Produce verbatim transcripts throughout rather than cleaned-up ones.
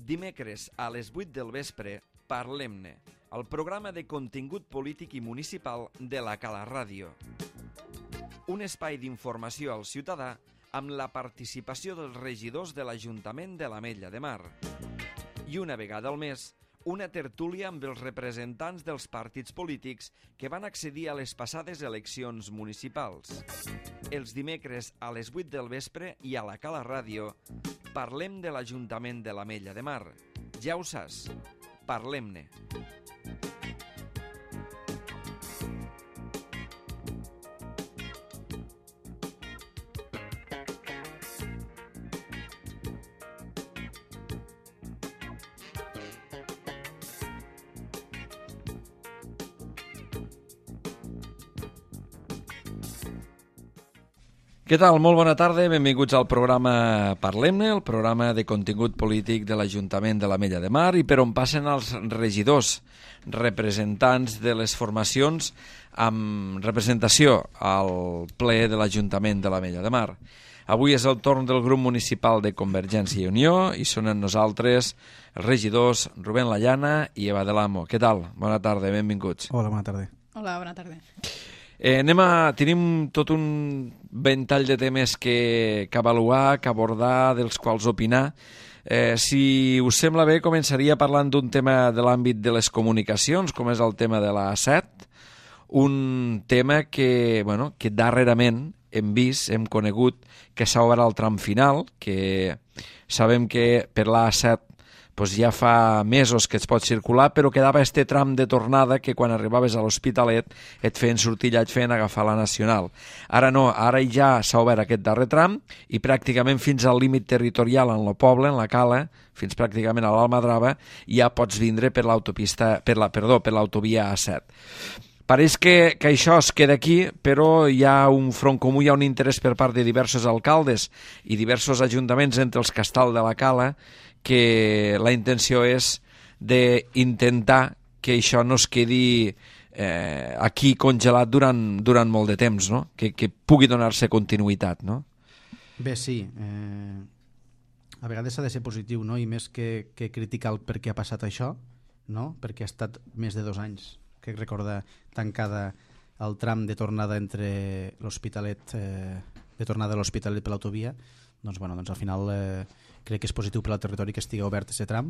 Dimecres a les vuit del vespre, Parlem-ne, el programa de contingut polític i municipal de la Cala Ràdio. Un espai d'informació al ciutadà amb la participació dels regidors de l'Ajuntament de l'Ametlla de Mar. I una vegada al mes, una tertúlia amb els representants dels partits polítics que van accedir a les passades eleccions municipals. Els dimecres a les vuit del vespre i a la Cala Ràdio parlem de l'Ajuntament de l'Ametlla de Mar. Ja ho saps, parlem-ne. Què tal? Molt bona tarda, benvinguts al programa Parlem-ne, el programa de contingut polític de l'Ajuntament de l'Ametlla de Mar i per on passen els regidors, representants de les formacions amb representació al ple de l'Ajuntament de l'Ametlla de Mar. Avui és el torn del grup municipal de Convergència i Unió i són amb nosaltres els regidors Rubén Layana i Eva de l'Amo. Què tal? Bona tarda, benvinguts. Hola, bona tarda. Hola, bona tarda. Eh, anem a, tenim tot un ventall de temes que, que avaluar, que abordar, dels quals opinar. Eh, si us sembla bé, començaria parlant d'un tema de l'àmbit de les comunicacions, com és el tema de la A set, un tema que, bueno, que darrerament hem vist, hem conegut que s'ha obert el tram final, que sabem que per l'A set doncs ja fa mesos que es pot circular, però quedava este tram de tornada que quan arribaves a l'Hospitalet et feien sortir allà, et feien agafar la Nacional. Ara no, ara ja s'ha obert aquest darrer tram i pràcticament fins al límit territorial en el poble, en la Cala, fins pràcticament a l'Almadrava, ja pots vindre per l'autopista, per la, perdó, per l'autovia A set. Pareix que, que això es queda aquí, però hi ha un front comú, hi ha un interès per part de diversos alcaldes i diversos ajuntaments, entre els Castal de la Cala, que la intenció és d'intentar que això no es quedi eh, aquí congelat durant, durant molt de temps, no? que, que pugui donar-se continuïtat. No? Bé, sí. Eh, a vegades s'ha de ser positiu, no? I més que, que criticar el per què ha passat això, no? Perquè ha estat més de dos anys, crec recordar, tancada el tram de tornada entre l'Hospitalet, eh, de tornada a l'Hospitalet per l'autovia. Doncs, bueno, doncs al final eh, crec que és positiu per al territori que estigui obert aquest tram.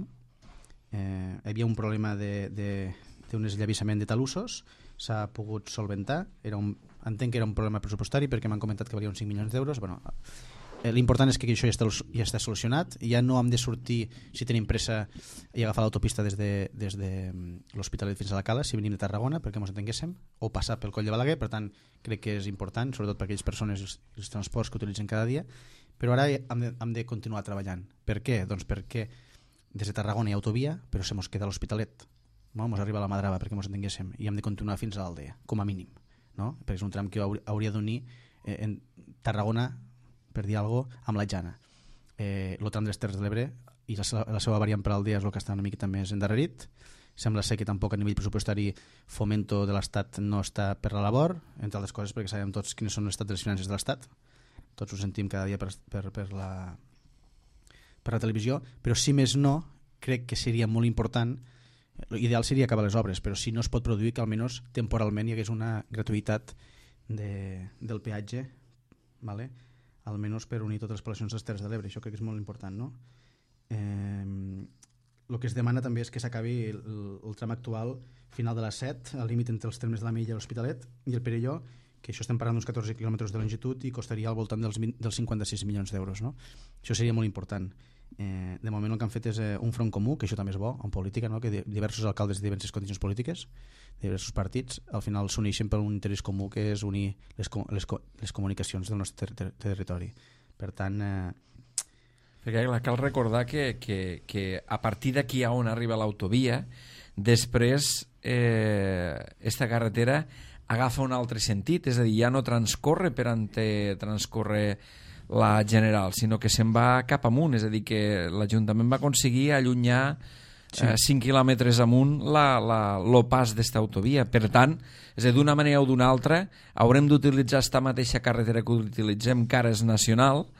Eh, hi havia un problema d'un esllavissament de talussos, s'ha pogut solventar. Era un, entenc que era un problema pressupostari perquè m'han comentat que valia uns cinc milions d'euros. Bueno, eh, l'important és que això ja està, ja està solucionat. Ja no hem de sortir, si tenim pressa, i agafar l'autopista des de, des de l'Hospitalet fins a la Cala, si venim de Tarragona, perquè ens entenguéssim, o passar pel Coll de Balaguer. Per tant, crec que és important, sobretot per aquelles persones i els, els transports que utilitzen cada dia. Però ara hem de, hem de continuar treballant. Per què? Doncs perquè des de Tarragona hi ha autovia, però se mos queda l'Hospitalet. No? Mos arriba a la Madrava, perquè mos entenguéssim, i hem de continuar fins a l'Aldea, com a mínim. No? Perquè és un tram que hauria d'unir eh, en Tarragona, per dir alguna cosa, amb la Jana. Eh, el tram de les Terres de l'Ebre i la, la seva variant per Aldea és el que està una miqueta més endarrerit. Sembla ser que tampoc a nivell pressupostari Fomento de l'Estat no està per la labor, entre altres coses perquè sabem tots quines són l'estat de les finances de l'Estat. Tots ho sentim cada dia per, per, per, la, per la televisió, però si més no, crec que seria molt important, l'ideal seria acabar les obres, però si no es pot produir que almenys temporalment hi hagués una gratuïtat de, del peatge, vale? Almenys per unir totes les poblacions de les Terres de l'Ebre. Això crec que és molt important, no? Eh, el que es demana també és que s'acabi el, el tram actual final de la set, al límit entre els termes de l'Ametlla i l'Hospitalet i el Perelló, que això estem parlant d'uns catorze quilòmetres de longitud i costaria al voltant dels, vint, dels cinquanta-sis milions d'euros. No? Això seria molt important. Eh, de moment el que han fet és eh, un front comú, que això també és bo en política, no? Que diversos alcaldes de diverses condicions polítiques, de diversos partits, al final s'uneixen per un interès comú que és unir les, les, les comunicacions del nostre ter ter territori. Per tant... Eh... Perquè clar, cal recordar que, que, que a partir d'aquí on arriba l'autovia, després eh, esta carretera agafa un altre sentit, és a dir, ja no transcorre per on transcorre la General, sinó que se'n va cap amunt, és a dir, que l'Ajuntament va aconseguir allunyar sí. eh, cinc quilòmetres amunt la, la, lo pas d'esta autovia. Per tant, és a dir, d'una manera o d'una altra, haurem d'utilitzar esta mateixa carretera que utilitzem, que ara és nacional,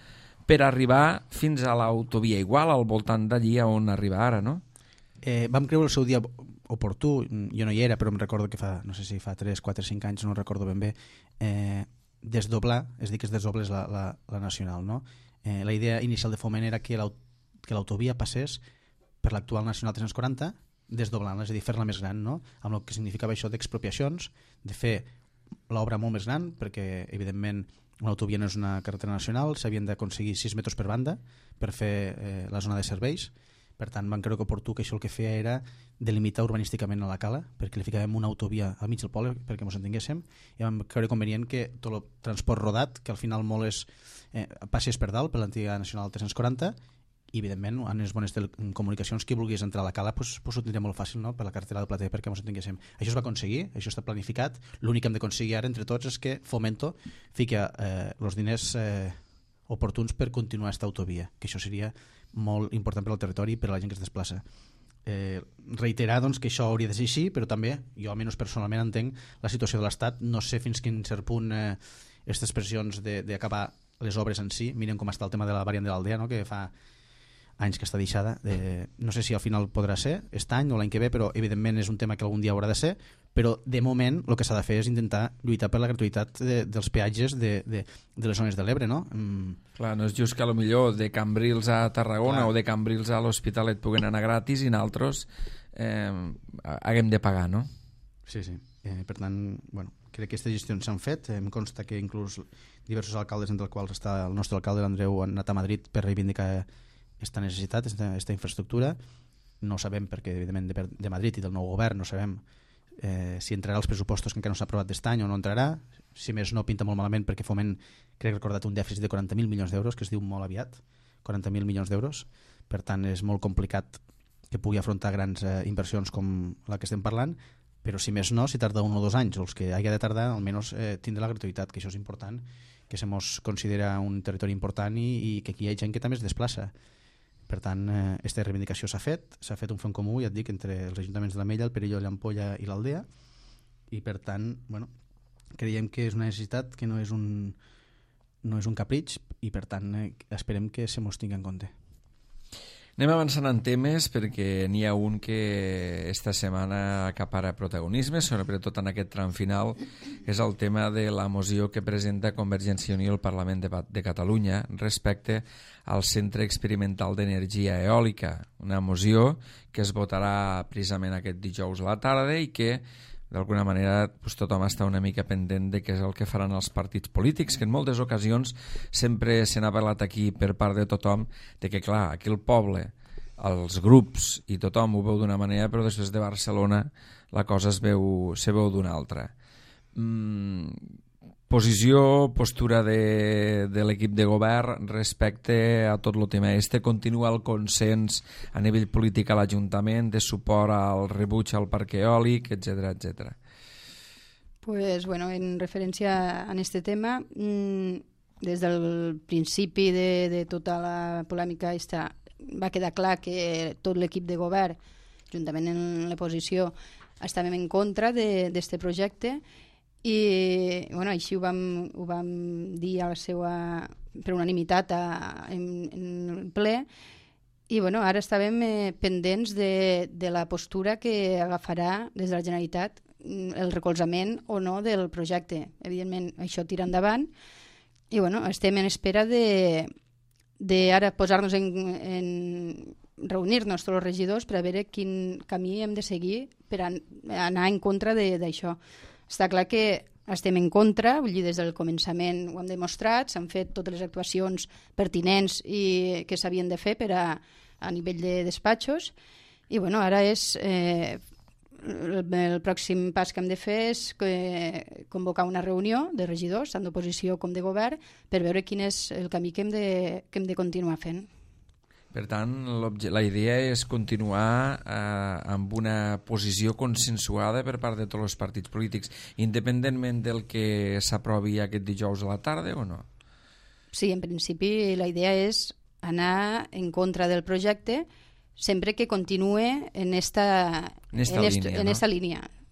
per arribar fins a l'autovia Igual, al voltant d'allí on arriba ara, no? Eh, vam creure el seu dia oportú, jo no hi era, però em recordo que fa, no sé si fa tres, quatre, cinc anys, no recordo ben bé, eh, desdoblar, és dir, que es desdoblés la, la, la nacional, no? Eh, la idea inicial de Foment era que l'autovia passés per l'actual nacional tres-cents quaranta, desdoblant-la, és a dir, fer-la més gran, no? Amb el que significava això d'expropiacions, de fer l'obra molt més gran, perquè, evidentment, una autovia no és una carretera nacional, s'havien d'aconseguir sis metres per banda per fer eh, la zona de serveis. Per tant, van creure que oportú que això el que feia era delimitar urbanísticament a la cala, perquè li ficàvem una autovia al mig del poble perquè ens entenguéssim, i vam creure convenient que tot el transport rodat, que al final molt és, eh, passés per dalt per l'antiga nacional tres-cents quaranta, i evidentment en les bones comunicacions qui vulguis entrar a la cala pues, pues ho tindria molt fàcil, no? Per la carretera del Plater perquè ens entenguéssim. Això es va aconseguir, això està planificat, l'únic que hem d'aconseguir ara entre tots és que Fomento fiqui eh, els diners eh, oportuns per continuar aquesta autovia, que això seria molt important per al territori i per a la gent que es desplaça. Eh, reiterar doncs, que això hauria de ser així, però també jo almenys personalment entenc la situació de l'Estat, no sé fins quin cert punt eh, aquestes pressions d'acabar les obres en si, miren com està el tema de la variant de l'Aldea, no? Que fa anys que està deixada, de... no sé si al final podrà ser aquest any o l'any que ve, però evidentment és un tema que algun dia haurà de ser, però de moment el que s'ha de fer és intentar lluitar per la gratuïtat de, dels peatges de, de, de les zones de l'Ebre, no? Mm. Clar, no és just que potser de Cambrils a Tarragona Clar. o de Cambrils a l'Hospitalet puguen anar gratis i nosaltres eh, haguem de pagar, no? Sí, sí. Eh, per tant, bueno, crec que aquestes gestions s'han fet. Em consta que inclús diversos alcaldes, entre els quals està el nostre alcalde, l'Andreu, han anat a Madrid per reivindicar aquesta necessitat, aquesta infraestructura. No sabem, perquè evidentment de, de Madrid i del nou govern no sabem eh, si entrarà als pressupostos que encara no s'ha aprovat d'est any o no entrarà. Si més no, pinta molt malament perquè Foment, crec recordat, un dèficit de quaranta mil milions d'euros, que es diu molt aviat, quaranta mil milions d'euros. Per tant, és molt complicat que pugui afrontar grans eh, inversions com la que estem parlant, però si més no, si tarda un o dos anys, o els que hagi de tardar, almenys eh, tindrà la gratuïtat, que això és important, que se mos considera un territori important i, i que aquí hi ha gent que també es desplaça. Per tant, aquesta eh, reivindicació s'ha fet, s'ha fet un front comú, ja et dic, entre els ajuntaments de l'Ametlla, el Perelló, l'Ampolla i l'Aldea, i per tant, bueno, creiem que és una necessitat que no és un, no és un capritx i per tant eh, esperem que se mos tingui en compte. Anem avançant en temes perquè n'hi ha un que esta setmana acapara protagonisme, sobretot en aquest tram final, que és el tema de la moció que presenta Convergència i Unió al Parlament de, de Catalunya respecte al Centre Experimental d'Energia Eòlica, una moció que es votarà precisament aquest dijous a la tarda i que d'alguna manera pues, tothom està una mica pendent de què és el que faran els partits polítics, que en moltes ocasions sempre se n'ha parlat aquí per part de tothom, de que clar, aquí el poble, els grups i tothom ho veu d'una manera, però després de Barcelona la cosa es veu, se veu d'una altra. Mm, posició, postura de, de l'equip de govern respecte a tot el tema este, continua el consens a nivell polític a l'Ajuntament de suport al rebuig al parc eòlic, etcètera, etcètera. Pues bueno, en referència a este tema, mmm, des del principi de, de tota la polèmica esta, va quedar clar que tot l'equip de govern, juntament en l'oposició, estàvem en contra d'aquest projecte i bueno, així ho vam, ho vam dir a la seva, per unanimitat a, en, en el ple i bueno, ara estàvem eh, pendents de, de la postura que agafarà des de la Generalitat el recolzament o no del projecte. Evidentment això tira endavant i bueno, estem en espera de, de ara posar-nos en, en reunir-nos tots els regidors per a veure quin camí hem de seguir per an, anar en contra d'això. Està clar que estem en contra, vull dir, des del començament ho hem demostrat, s'han fet totes les actuacions pertinents i que s'havien de fer per a, a nivell de despatxos i bueno, ara és eh, el, el pròxim pas que hem de fer és que, convocar una reunió de regidors, tant d'oposició com de govern, per veure quin és el camí que hem de, que hem de continuar fent. Per tant, la idea és continuar eh, amb una posició consensuada per part de tots els partits polítics, independentment del que s'aprovi aquest dijous a la tarda o no? Sí, en principi la idea és anar en contra del projecte sempre que continue en esta, en esta en línia, en no? esta línia.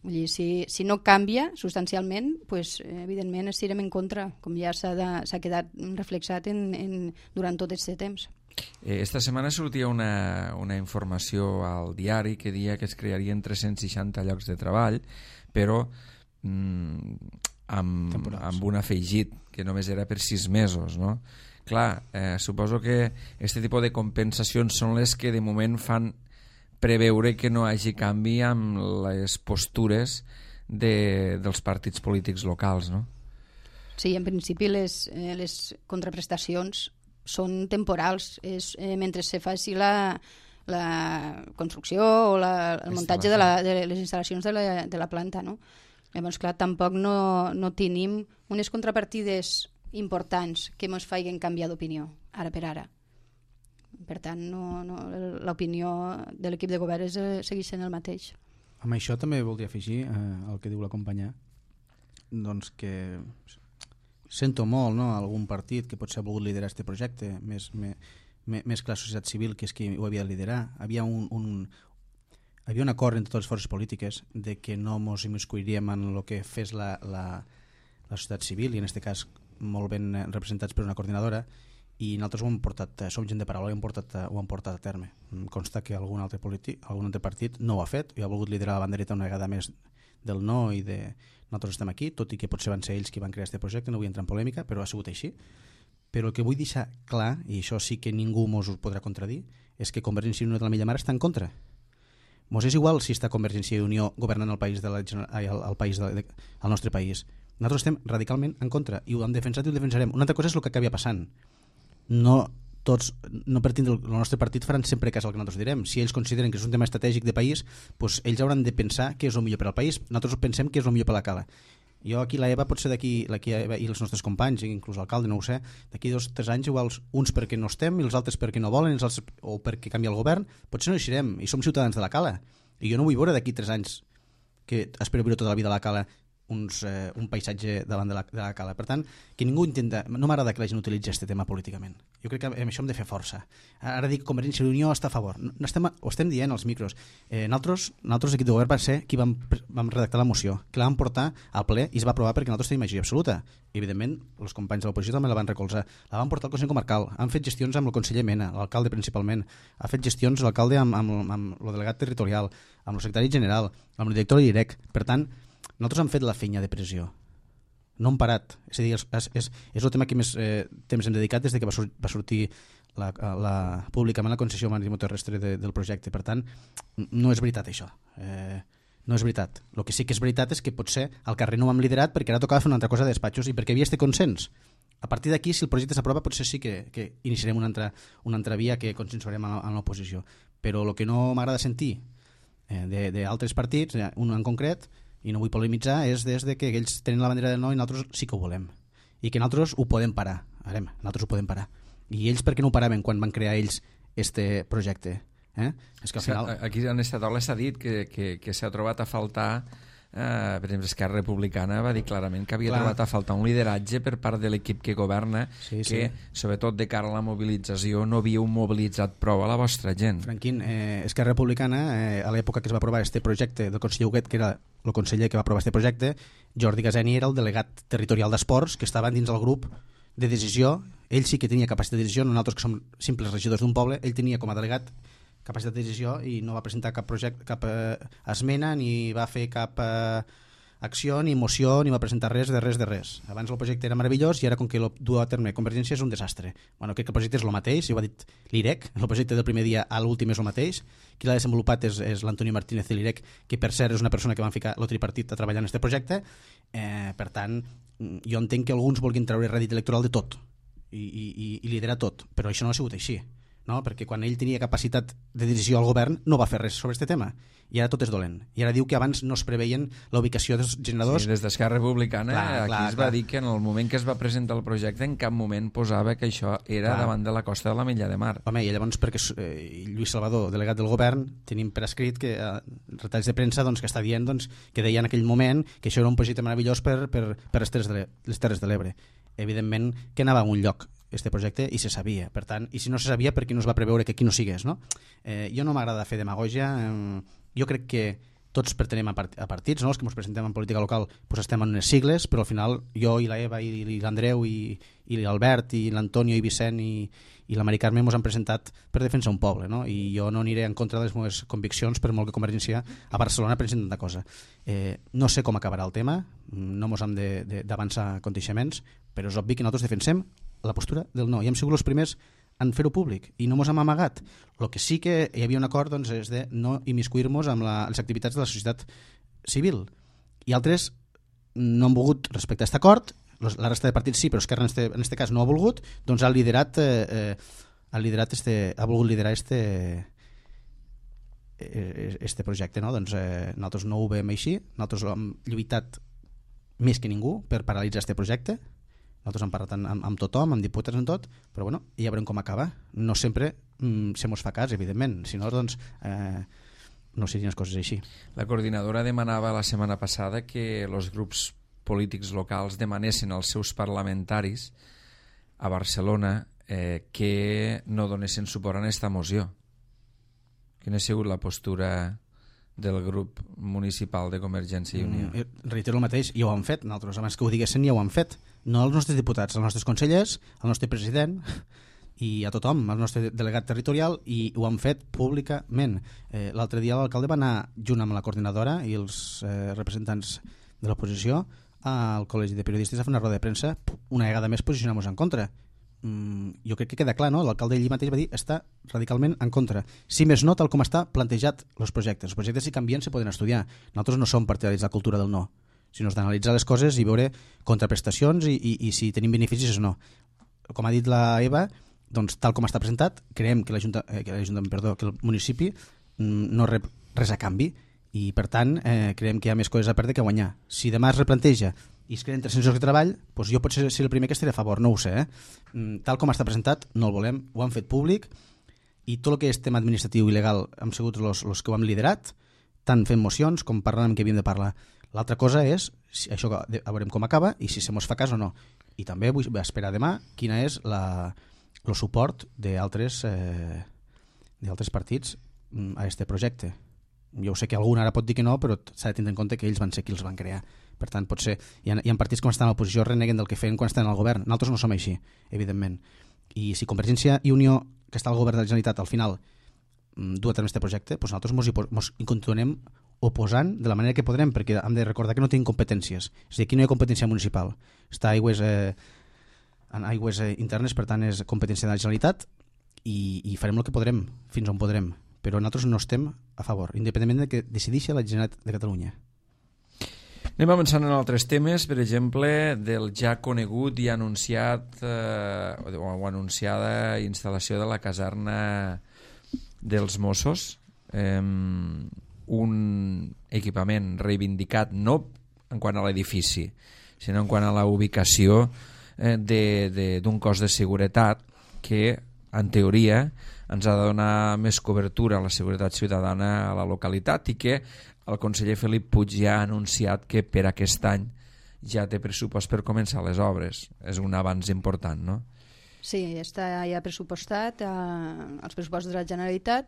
Vull dir, si, si no canvia substancialment, pues, evidentment estirem en contra, com ja s'ha, de, s'ha quedat reflexat en, en, durant tot aquest temps. Esta setmana sortia una, una informació al diari que deia que es crearien tres-cents seixanta llocs de treball, però mm, amb, amb un afegit que només era per sis mesos, no? Clar, eh, suposo que aquest tipus de compensacions són les que de moment fan preveure que no hagi canvi amb les postures de, dels partits polítics locals, no? Sí, en principi les, eh, les contraprestacions són temporals, és eh, mentre se faci la, la construcció o la, el muntatge de, la, de les instal·lacions de la, de la planta, no? Llavors, clar, tampoc no, no tenim unes contrapartides importants que ens facin canviar d'opinió, ara per ara. Per tant, no, no, l'opinió de l'equip de govern és, segueix sent el mateix. Amb això també voldria afegir eh, el que diu la companya, doncs que sento molt, no?, algun partit que potser ha volgut liderar aquest projecte, més, més, més que la societat civil, que és qui ho havia de liderar. Havia un, un, havia un acord entre totes les forces polítiques de que no ens immiscuiríem en el que fes la, la, la societat civil, i en aquest cas molt ben representats per una coordinadora, i nosaltres ho hem portat, som gent de paraula, ho hem portat, ho hem portat a terme. Em consta que algun altre, polític, algun altre partit no ho ha fet, i ha volgut liderar la bandereta una vegada més del no, i de nosaltres estem aquí, tot i que potser van ser ells qui van crear aquest projecte, no vull entrar en polèmica, però ha sigut així. Però el que vull deixar clar, i això sí que ningú mos ho podrà contradir, és que Convergència i Unió de la Milla Mar està en contra. Mos és igual si està Convergència i Unió governant el país de la, el, el, país de, de, el nostre país. Nosaltres estem radicalment en contra, i ho hem defensat i ho defensarem. Una altra cosa és el que acabi passant. No tots, no per tindre el nostre partit faran sempre cas al que nosaltres direm. Si ells consideren que és un tema estratègic de país, doncs ells hauran de pensar què és el millor per al país. Nosaltres pensem que és el millor per la cala. Jo aquí, la Eva, potser d'aquí, i els nostres companys, inclús l'alcalde, no ho sé, d'aquí dos o tres anys, igual uns perquè no estem i els altres perquè no volen, els altres, o perquè canvia el govern, potser no deixarem, i som ciutadans de la cala. I jo no vull veure d'aquí tres anys, que espero viure tota la vida a la cala, uns, eh, un paisatge davant de la, de la cala. Per tant, que ningú intenta... No m'agrada que la gent utilitzi aquest tema políticament. Jo crec que amb això hem de fer força. Ara dic que Convergència i Unió està a favor. No estem, ho estem dient als micros. Eh, nosaltres, nosaltres, equip de govern, va ser qui vam, vam redactar la moció, que la vam portar al ple i es va aprovar perquè nosaltres tenim majoria absoluta. I, evidentment, els companys de l'oposició també la van recolzar. La van portar al Consell Comarcal. Han fet gestions amb el conseller Mena, l'alcalde principalment. Ha fet gestions l'alcalde amb, amb, amb el delegat territorial, amb el secretari general, amb el director de l'I R E C. Per tant, nosaltres hem fet la feina de pressió, no hem parat. És a dir, és, és, és el tema que més eh, temps hem dedicat des de que va, sur va sortir la, la, públicament la concessió maritimoterrestre de, del projecte. Per tant, no és veritat això. Eh, no és veritat. El que sí que és veritat és que potser al carrer no ho hem liderat perquè ara tocava fer una altra cosa de despatxos i perquè havia este consens. A partir d'aquí, si el projecte s'aprova, potser sí que, que iniciarem una altra, una altra via que consensuarem en l'oposició. Però el que no m'agrada sentir eh, d'altres partits, un en concret, i no vull polemitzar, és des de que ells tenen la bandera del no i nosaltres sí que ho volem. I que nosaltres ho podem parar. Arem, nosaltres ho podem parar. I ells per què no ho paraven quan van crear ells este projecte? Eh? És que al final... Aquí en aquesta taula s'ha dit que, que, que s'ha trobat a faltar... Uh, per exemple, Esquerra Republicana va dir clarament que havia Clar. trobat a faltar un lideratge per part de l'equip que governa, sí, que sí. sobretot de cara a la mobilització no havíeu mobilitzat prou a la vostra gent. Franquín, eh, Esquerra Republicana, eh, a l'època que es va aprovar este projecte del conseller Huguet, que era el conseller que va aprovar este projecte, Jordi Gazeni era el delegat territorial d'esports que estava dins el grup de decisió. Ell sí que tenia capacitat de decisió, nosaltres que som simples regidors d'un poble, ell tenia com a delegat capacitat de decisió i no va presentar cap projecte, cap eh, esmena, ni va fer cap eh, acció, ni moció, ni va presentar res de res de res. Abans el projecte era meravellós i ara, com que el du a terme Convergència, és un desastre. Bueno, crec que el projecte és el mateix, i ho ha dit l'I R E C, el projecte del primer dia a l'últim és el mateix. Qui l'ha desenvolupat és, és l'Antonio Martínez de l'I R E C, que per cert és una persona que van ficar el tripartit a treballar en aquest projecte. Eh, per tant, jo entenc que alguns vulguin treure rèdit electoral de tot i, i, i liderar tot, però això no ha sigut així. No? Perquè quan ell tenia capacitat de decisió al govern no va fer res sobre aquest tema i ara tot és dolent, i ara diu que abans no es preveien la ubicació dels generadors. Sí, des d'Esquerra Republicana clar, aquí clar, es va clar. dir que en el moment que es va presentar el projecte en cap moment posava que això era clar. davant de la costa de la Milla de Mar. Home, i llavors perquè eh, Lluís Salvador, delegat del govern, tenim per escrit que eh, retalls de premsa doncs, que està dient doncs, que deia en aquell moment que això era un projecte meravellós per, per, per les Terres de l'Ebre. Evidentment que anava a un lloc este projecte i se sabia, per tant, i si no se sabia, per què no es va preveure que aquí no sigués, no? Eh, jo no m'agrada fer demagògia, eh, jo crec que, tots pertenem a, part, a partits, no? Els que ens presentem en política local pues estem en unes sigles, però al final jo i la Eva i, i l'Andreu i, i l'Albert i l'Antonio i Vicent i, i la Mari Carme ens han presentat per defensar un poble, no? I jo no aniré en contra de les meves conviccions per molt que Convergència a Barcelona presenti tanta cosa. Eh, no sé com acabarà el tema, no ens hem d'avançar aconteixements, però és obvi que nosaltres defensem la postura del no, i hem sigut els primers en fer-ho públic i no ens hem amagat. El que sí que hi havia un acord doncs, és de no immiscuir-nos amb la, les activitats de la societat civil, i altres no han volgut respectar aquest acord, la resta de partits sí, però Esquerra en este, en este cas no ha volgut, doncs ha liderat, eh, ha, liderat este, ha volgut liderar este, este projecte, no? Doncs eh, nosaltres no ho veiem així, nosaltres hem lluitat més que ningú per paralitzar este projecte. Nosaltres hem parlat amb, amb, amb tothom, amb diputats, amb tot, però bueno, ja veurem com acaba. No sempre mm, se mos fa cas, evidentment, si no, doncs eh, no serien les coses així. La coordinadora demanava la setmana passada que els grups polítics locals demanessin als seus parlamentaris a Barcelona eh, que no donessin suport a aquesta moció. Quina ha sigut la postura del grup municipal de Convergència i Unió? Mm, reitero el mateix, ja ho han fet, nosaltres abans que ho diguessin ja ho han fet, no els nostres diputats, els nostres consellers, el nostre president i a tothom, el nostre delegat territorial, i ho han fet públicament. Eh, l'altre dia l'alcalde va anar junt amb la coordinadora i els eh, representants de l'oposició al Col·legi de Periodistes a fer una roda de premsa, una vegada més posicionar-nos en contra. Mm, jo crec que queda clar, no? L'alcalde ell mateix va dir està radicalment en contra. Si més no, tal com està plantejat els projectes. Els projectes, si canvien, se poden estudiar. Nosaltres no som partidaris de la cultura del no, sinó d'analitzar les coses i veure contraprestacions i, i, i si tenim beneficis o no. Com ha dit la Eva, doncs, tal com està presentat, creiem que l'Ajuntament, eh, perdó, que el municipi mm, no rep res a canvi i, per tant, eh, creiem que hi ha més coses a perdre que a guanyar. Si demà es replanteja i es creen tres-cents llocs de treball, doncs jo potser ser el primer que estaré a favor, no ho sé. Eh? Tal com està presentat, no el volem, ho han fet públic, i tot el que és tema administratiu i legal hem sigut els que ho hem liderat, tant fent mocions com parlant amb qui havíem de parlar. L'altra cosa és, si això a veurem com acaba i si se mos fa cas o no. I també vull esperar demà quina és la, el suport d'altres eh, d'altres partits a aquest projecte. Jo sé que algun ara pot dir que no, però s'ha de tenir en compte que ells van ser qui els van crear. Per tant, potser hi ha, hi ha partits que quan estan a l'oposició reneguen del que feien quan estan al govern. Nosaltres no som així, evidentment. I si Convergència i Unió, que està al govern de la Generalitat, al final du a terme aquest projecte, doncs nosaltres mos hi, mos hi continuem oposant de la manera que podrem, perquè hem de recordar que no tenim competències. És a dir, aquí no hi ha competència municipal. Està a aigües, eh, en aigües eh, internes, per tant, és competència de la Generalitat, i, i farem el que podrem, fins on podrem. Però nosaltres no estem a favor, independentment de que decideixi la Generalitat de Catalunya. Anem avançant en altres temes, per exemple, del ja conegut i anunciat eh, o anunciada instal·lació de la caserna dels Mossos, eh, un equipament reivindicat no en quant a l'edifici, sinó en quant a la ubicació eh, d'un cos de seguretat que, en teoria, ens ha de donar més cobertura a la seguretat ciutadana a la localitat, i que el conseller Felip Puig ja ha anunciat que per aquest any ja té pressupost per començar les obres. És un avanç important, no? Sí, està ja pressupostat eh, els pressupostos de la Generalitat,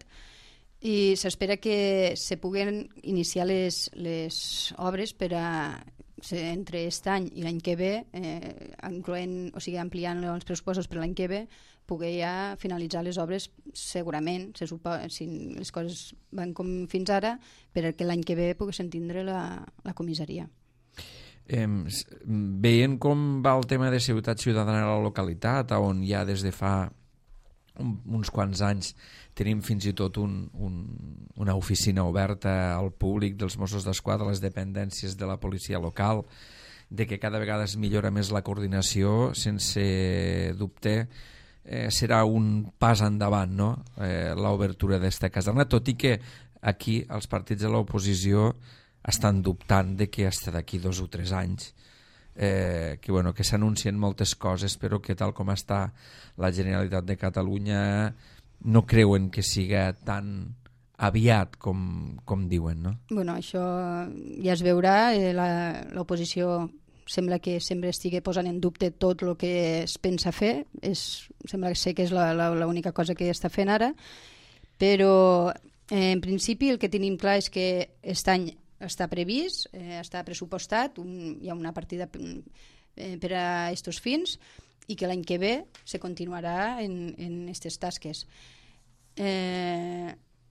i s'espera que se puguen iniciar les, les obres per a entre aquest any i l'any que ve, eh, incloent, o sigui, ampliant els pressupostos per l'any que ve, poder ja finalitzar les obres segurament, se suposa, si les coses van com fins ara, perquè l'any que ve poguessin tindre la, la comissaria. Eh, veient com va el tema de seguretat ciutadana a la localitat, on ja des de fa un, uns quants anys tenim fins i tot un, un, una oficina oberta al públic dels Mossos d'Esquadra, les dependències de la policia local, de que cada vegada es millora més la coordinació, sense dubte eh, serà un pas endavant, no? eh, l'obertura d'esta caserna, tot i que aquí els partits de l'oposició estan dubtant de que hasta d'aquí dos o tres anys eh, que, bueno, que s'anuncien moltes coses, però que tal com està la Generalitat de Catalunya no creuen que siga tan aviat com, com diuen, no? Bueno, això ja es veurà. Eh, l'oposició sembla que sempre estigui posant en dubte tot el que es pensa fer. És, sembla ser que és l'única cosa que està fent ara, però Eh, en principi el que tenim clar és que aquest any està previst, eh, està pressupostat, un, hi ha una partida eh, per a aquests fins, i que l'any que ve se continuarà en aquestes tasques. Eh,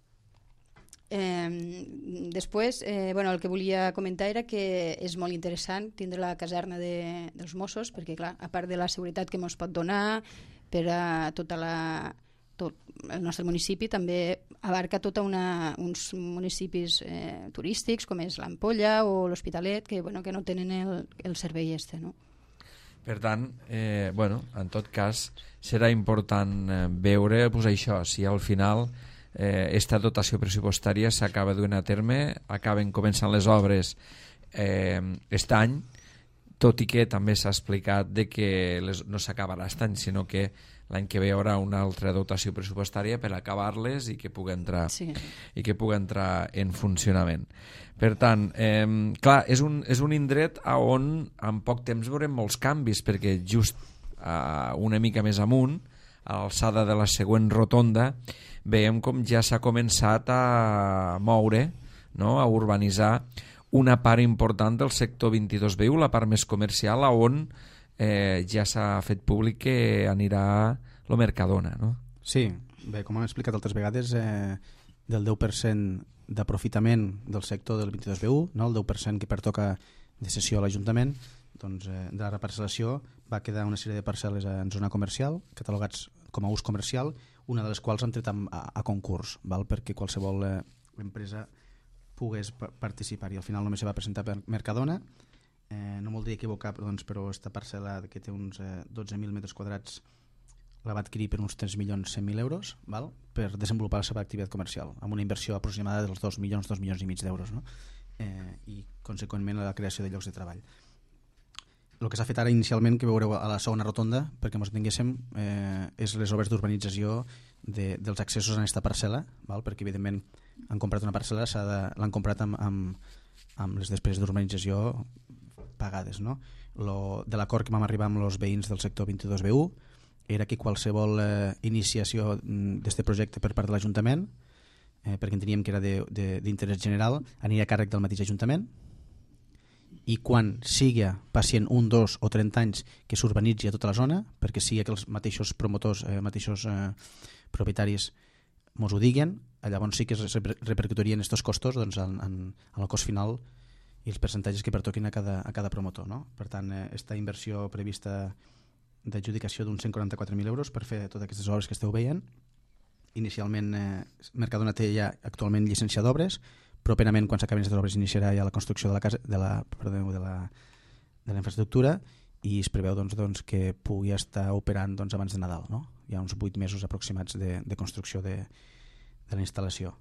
eh, després, eh, bueno, el que volia comentar era que és molt interessant tindre la caserna de, dels Mossos, perquè clar, a part de la seguretat que ens pot donar per a tota la, tot el nostre municipi, també abarca tota una, uns municipis eh, turístics com és l'Ampolla o l'Hospitalet, que, bueno, que no tenen el, el servei este, no? Per tant, eh, bueno, en tot cas, serà important eh, veure pues, això, si al final eh, esta dotació pressupostària s'acaba duent a terme, acaben començant les obres eh, aquest any, tot i que també s'ha explicat de que les, no s'acabarà aquest any, sinó que l'any que ve hi haurà una altra dotació pressupostària per acabar-les i que pugui entrar, sí. i que pugui entrar en funcionament. Per tant, eh, clar, és un, és un indret on en poc temps veurem molts canvis, perquè just eh, una mica més amunt, a l'alçada de la següent rotonda, veiem com ja s'ha començat a moure, no?, a urbanitzar una part important del sector vint-i-dos B U, la part més comercial, on eh, ja s'ha fet públic que anirà lo Mercadona, no? Sí, bé, com hem explicat altres vegades, eh, del deu per cent d'aprofitament del sector del vint-i-dos B U, no? El deu per cent que pertoca de cessió a l'Ajuntament, doncs, eh, de la reparcel·lació va quedar una sèrie de parcel·les en zona comercial, catalogats com a ús comercial, una de les quals han tret a, a, a concurs, val? Perquè qualsevol eh, empresa pogués participar, i al final només se va presentar per Mercadona. Eh, no m'ho diria equivocar, doncs, però aquesta parcel·la que té uns eh, dotze mil metres quadrats la va adquirir per uns tres milions cent mil euros, val? Per desenvolupar la seva activitat comercial, amb una inversió aproximada dels dos milions, dos milions i mig d'euros, no? eh, i conseqüentment la creació de llocs de treball. El que s'ha fet ara inicialment, que veureu a la segona rotonda, perquè ens entenguéssim, eh, és les obres d'urbanització de, dels accessos en aquesta parcel·la, val? Perquè evidentment han comprat una parcel·la, l'han comprat amb, amb, amb les despeses d'urbanització pagades, no? Lo, de l'acord que vam arribar amb els veïns del sector vint-i-dos B U era que qualsevol eh, iniciació d'aquest projecte per part de l'Ajuntament, eh, perquè enteníem que era d'interès general, aniria a càrrec del mateix Ajuntament, i quan sigui pacient un, dos o trenta anys que s'urbanitzi a tota la zona, perquè sigui que els mateixos promotors, eh, mateixos eh, propietaris mos ho diguen, llavors sí que es repercutirien aquests costos doncs, en, en, en el cost final i els percentatges que pertoquin a cada, a cada promotor, no? Per tant, aquesta eh, inversió prevista d'adjudicació d'uns cent quaranta-quatre mil euros per fer totes aquestes obres que esteu veient. Inicialment, eh, Mercadona té ja actualment llicència d'obres, properament, quan s'acaben aquestes obres, iniciarà ja la construcció de la, casa, de la, perdó, de la, de la infraestructura, i es preveu doncs, doncs, que pugui estar operant doncs, abans de Nadal, no? Hi ha uns vuit mesos aproximats de, de construcció de, de la instal·lació.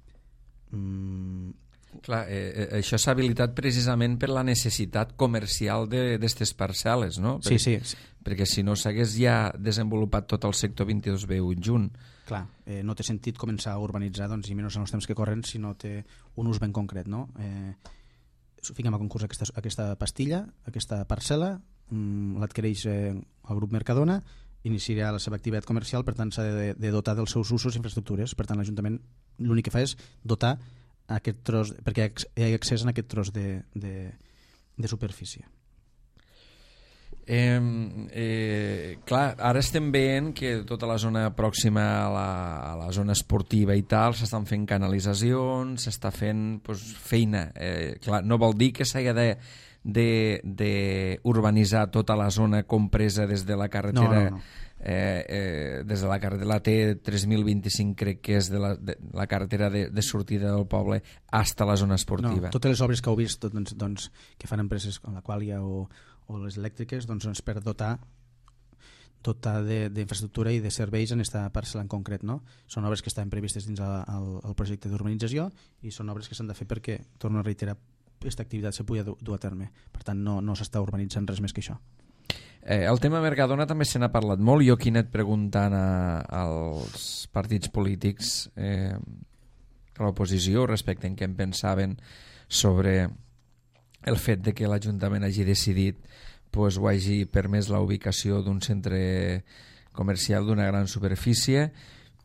Mm. Clar, eh, això s'ha habilitat precisament per la necessitat comercial d'aquestes parcel·les, no? Sí, perquè, sí, sí. Perquè si no s'hagués ja desenvolupat tot el sector vint-i-dos B U junt. Clar, eh, no té sentit començar a urbanitzar, doncs, i menys en els temps que corren, si no té un ús ben concret, no? Eh, fiquem a concurs aquesta, aquesta pastilla, aquesta parcel·la, mm, l'adquireix eh, el grup Mercadona, iniciarà la seva activitat comercial, per tant s'ha de, de dotar dels seus usos i infraestructures. Per tant, l'Ajuntament l'únic que fa és dotar aquest tros, perquè hi ha accés en aquest tros de, de, de superfície. Eh, eh, clar, ara estem veient que tota la zona pròxima a la, a la zona esportiva i tal s'estan fent canalitzacions, s'està fent pues, feina. Eh, clar, no vol dir que s'hagi de, de, de urbanitzar tota la zona compresa des de la carretera. No, no, no. Eh, eh, des de la carretera T tres mil vint-i-cinc, crec que és de la, de, la carretera de, de sortida del poble hasta la zona esportiva. No, totes les obres que heu vist doncs, doncs, que fan empreses com la Qualia o, o les elèctriques doncs, doncs, per dotar dotar d'infraestructura i de serveis en aquesta parcel·la en concret, no? Són obres que estan previstes dins el, el, el projecte d'urbanització i són obres que s'han de fer perquè, torno a reiterar, aquesta activitat se pugui dur a terme. Per tant, no, no s'està urbanitzant res més que això. Eh, el tema Mercadona també se n'ha parlat molt. Jo aquí he anat preguntant a, als partits polítics, eh, a l'oposició, respecte en què en pensaven sobre el fet de que l'Ajuntament hagi decidit pues, o hagi permès la ubicació d'un centre comercial d'una gran superfície,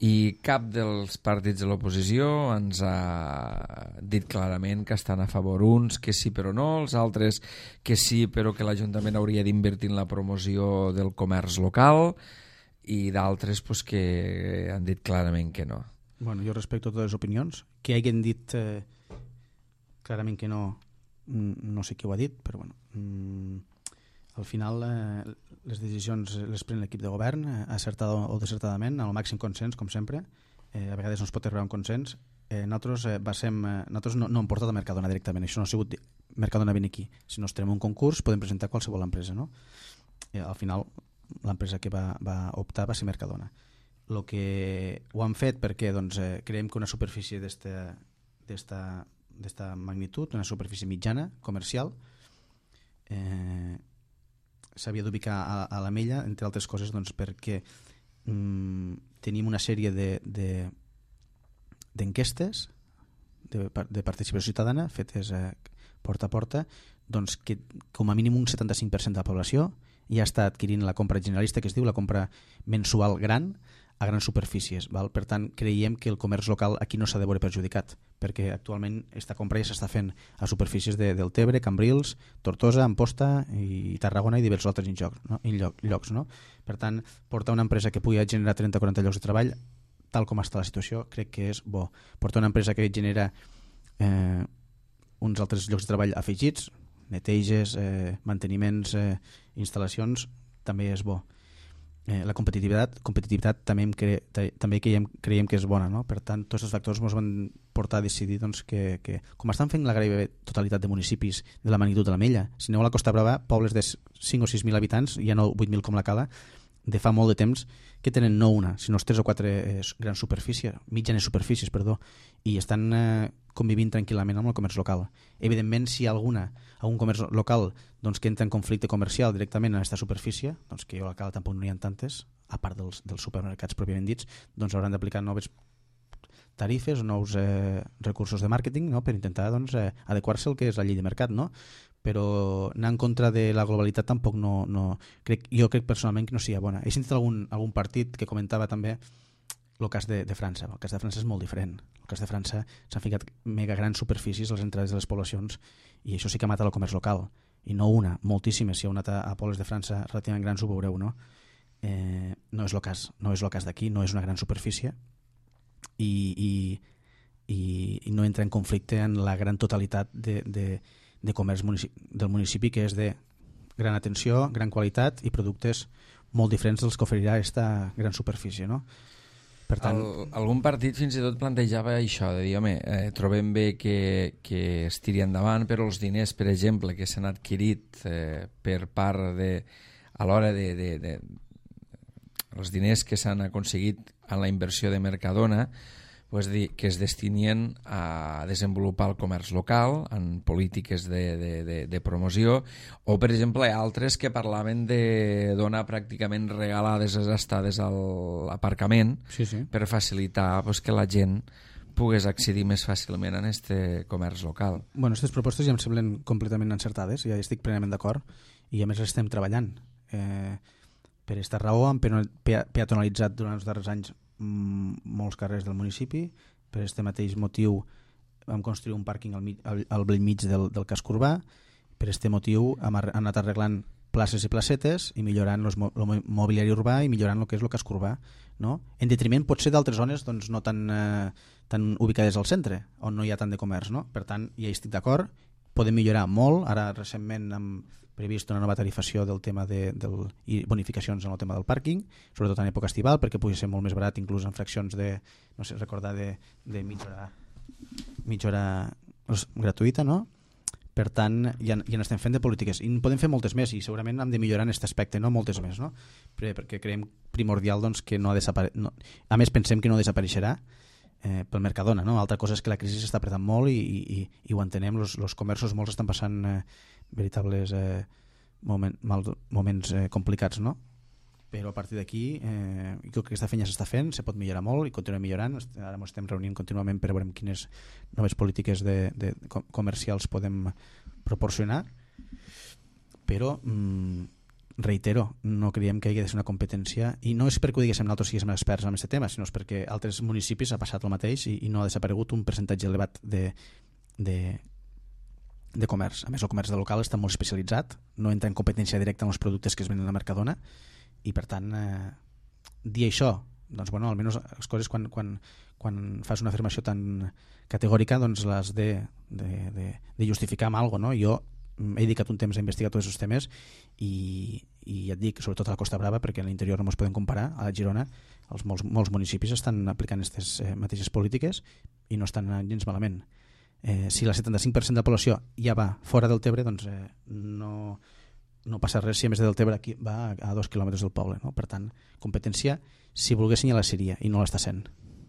i cap dels partits de l'oposició ens ha dit clarament que estan a favor, uns que sí però no, els altres que sí però que l'Ajuntament hauria d'invertir en la promoció del comerç local, i d'altres pues, que han dit clarament que no. Bueno, jo respecto totes les opinions. Que hagin dit eh, clarament que no, no sé qui ho ha dit, però bueno, mm, al final eh, les decisions les pren l'equip de govern, eh, acertada o desertadament, amb el màxim consens, com sempre. Eh, a vegades no es pot arribar a un consens. Eh, nosaltres, eh, basem, eh, nosaltres no, no hem portat a Mercadona directament, això no ha sigut Mercadona vine aquí. Si no estem en un concurs podem presentar qualsevol empresa, no? Eh, al final l'empresa que va, va optar va ser Mercadona. Lo que ho han fet perquè doncs, eh, creiem que una superfície d'esta magnitud, una superfície mitjana, comercial, eh, s'havia d'ubicar a, a l'Ametlla, entre altres coses doncs, perquè mm, tenim una sèrie d'enquestes de, de, de participació ciutadana fetes eh, porta a porta, doncs, que com a mínim un setanta-cinc per cent de la població ja està adquirint la compra generalista, que es diu la compra mensual gran, a grans superfícies. Val? Per tant, creiem que el comerç local aquí no s'ha de veure perjudicat, perquè actualment aquesta compra ja s'està fent a superfícies de Deltebre, Cambrils, Tortosa, Amposta i Tarragona i diversos altres llocs. No? Lloc, llocs no? Per tant, portar una empresa que pugui generar trenta o quaranta llocs de treball, tal com està la situació, crec que és bo. Portar una empresa que genera eh, uns altres llocs de treball afegits, neteges, eh, manteniments, eh, instal·lacions, també és bo. Eh, la competitivitat, competitivitat també, cre també creiem, creiem que és bona, no? Per tant, tots els factors ens van portar a decidir doncs, que, que, com estan fent la gairebé totalitat de municipis de la magnitud de l'Ametlla, si aneu a la Costa Brava, pobles de cinc o sis mil habitants, ja no vuit mil com la Cala, de fa molt de temps, que tenen no una, sinó tres o quatre eh, grans superfícies, mitjanes superfícies, perdó, i estan eh, convivint tranquil·lament amb el comerç local. Evidentment, si hi ha alguna, algun comerç local doncs, que entra en conflicte comercial directament en aquesta superfície, doncs, que jo a la Cala tampoc no hi ha tantes, a part dels, dels supermercats pròpiament dits, doncs hauran d'aplicar noves tarifes o nous eh, recursos de màrqueting, no?, per intentar doncs, eh, adequar-se al que és la llei de mercat, no? Però anar en contra de la globalitat tampoc no... no crec, jo crec personalment que no sigui bona. He sentit algun, algun partit que comentava també el cas de, de França. El cas de França és molt diferent. El cas de França s'han ficat mega grans superfícies a les entrades de les poblacions i això sí que ha matat el comerç local. I no una, moltíssimes. Si heu anat a, a pobles de França relativament grans ho veureu, no? Eh, no és el cas, no és el cas d'aquí, no és una gran superfície i, i, i, i no entra en conflicte en la gran totalitat de, de, de comerç municipi, del municipi, que és de gran atenció, gran qualitat i productes molt diferents dels que oferirà aquesta gran superfície, no? Per tant... El, algun partit fins i tot plantejava això, de dir, home, eh, trobem bé que, que es tiri endavant, però els diners, per exemple, que s'han adquirit eh, per part de... a l'hora de, de, de... els diners que s'han aconseguit en la inversió de Mercadona, pues dir, que es destinien a desenvolupar el comerç local en polítiques de, de, de, de promoció, o per exemple altres que parlaven de donar pràcticament regalades les estades a l'aparcament, sí, sí, per facilitar pues, que la gent pogués accedir més fàcilment a aquest comerç local. Bueno, aquestes propostes ja em semblen completament encertades, ja estic plenament d'acord, i a més les estem treballant. Eh, per aquesta raó hem peatonalitzat durant els darrers anys molts carrers del municipi. Per aquest mateix motiu vam construir un pàrquing al, mig, al, al bell mig del, del casc urbà. Per aquest motiu hem anat arreglant places i placetes i millorant el mobiliari urbà i millorant el que és el casc urbà, no? En detriment potser d'altres zones doncs, no tan, eh, tan ubicades al centre, on no hi ha tant de comerç, no? Per tant, ja hi estic d'acord, podem millorar molt. Ara recentment hem previst una nova tarifació del tema de, del, i bonificacions en el tema del pàrquing, sobretot en època estival, perquè pugui ser molt més barat, inclús en fraccions de, no sé, recordar de, de mitja hora, mitja hora gratuïta, no? Per tant, ja, ja n'estem fent de polítiques i en podem fer moltes més i segurament hem de millorar en aquest aspecte, no? Moltes més, no? Perquè creiem primordial doncs, que no ha desaparegut, no. A més pensem que no desapareixerà eh, pel Mercadona, no? Altra cosa és que la crisi s'està apretant molt i, i, i ho entenem, els comerços molts estan passant eh, veritables eh, moment, mal, moments eh, complicats, no? Però a partir d'aquí eh, jo crec que aquesta feina s'està fent, se pot millorar molt i continuem millorant. Ara ens estem reunint contínuament per veure quines noves polítiques de, de comercials podem proporcionar, però mm, reitero, no creiem que hi hagués una competència, i no és perquè ho diguéssim nosaltres siguéssim experts en aquest tema, sinó és perquè altres municipis ha passat el mateix i, i no ha desaparegut un percentatge elevat de, de, de comerç. A més, el comerç de local està molt especialitzat, no entra en competència directa amb els productes que es venen a Mercadona, i per tant, eh, dir això, doncs bueno, almenys les coses quan, quan, quan fas una afirmació tan categòrica, doncs l'has de, de, de, de justificar amb alguna cosa, no? Jo he dedicat un temps a investigar tots aquests temes i, i ja et dic, sobretot a la Costa Brava, perquè a l'interior no ens podem comparar, a la Girona els molts, molts municipis estan aplicant aquestes eh, mateixes polítiques i no estan gens malament. Eh, si el setanta-cinc per cent de la població ja va fora del Tebre, doncs eh, no, no passa res si a més de Deltebre aquí va a, a dos quilòmetres del poble, no? Per tant, competència, si volguessin ja la seria i no l'està sent.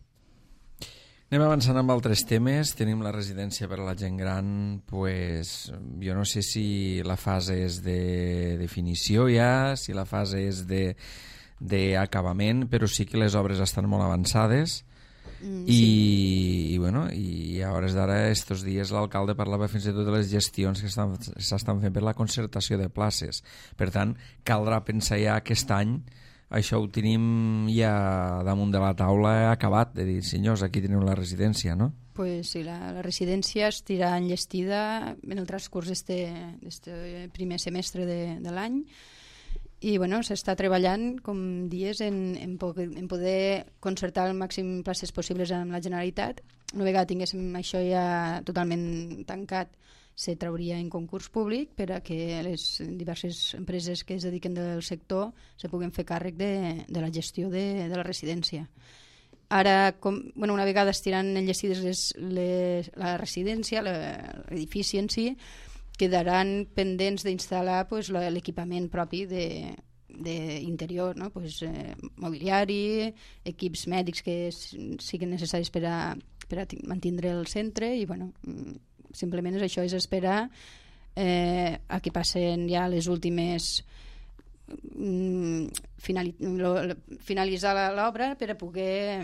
Anem avançant amb altres temes. Tenim la residència per a la gent gran. Pues, jo no sé si la fase és de definició ja, si la fase és de d'acabament, però sí que les obres estan molt avançades. Mm, i, sí. i, bueno, i a hores d'ara, estos dies, l'alcalde parlava fins i tot de les gestions que s'estan fent per la concertació de places. Per tant, caldrà pensar ja aquest any. Això ho tenim ja damunt de la taula acabat, de dir, senyors, aquí teniu la residència, no? Pues sí, la, la residència estirà enllestida en el transcurs d'este primer semestre de, de l'any i bueno, s'està treballant, com dies, en, en, poder, en poder concertar el màxim places possibles amb la Generalitat. Una vegada tinguéssim això ja totalment tancat, se trauria en concurs públic per a que les diverses empreses que es dediquen del sector se puguen fer càrrec de, de la gestió de, de la residència. Ara, com, bueno, una vegada estiran enllestides les, les, la residència, l'edifici en si, quedaran pendents d'instal·lar pues, l'equipament propi de, de interior, no? Pues, eh, mobiliari, equips mèdics que siguin necessaris per a, per a mantindre el centre i bueno, simplement és això, és esperar eh, a que passen ja les últimes mm, finali, lo, finalitzar l'obra per a poder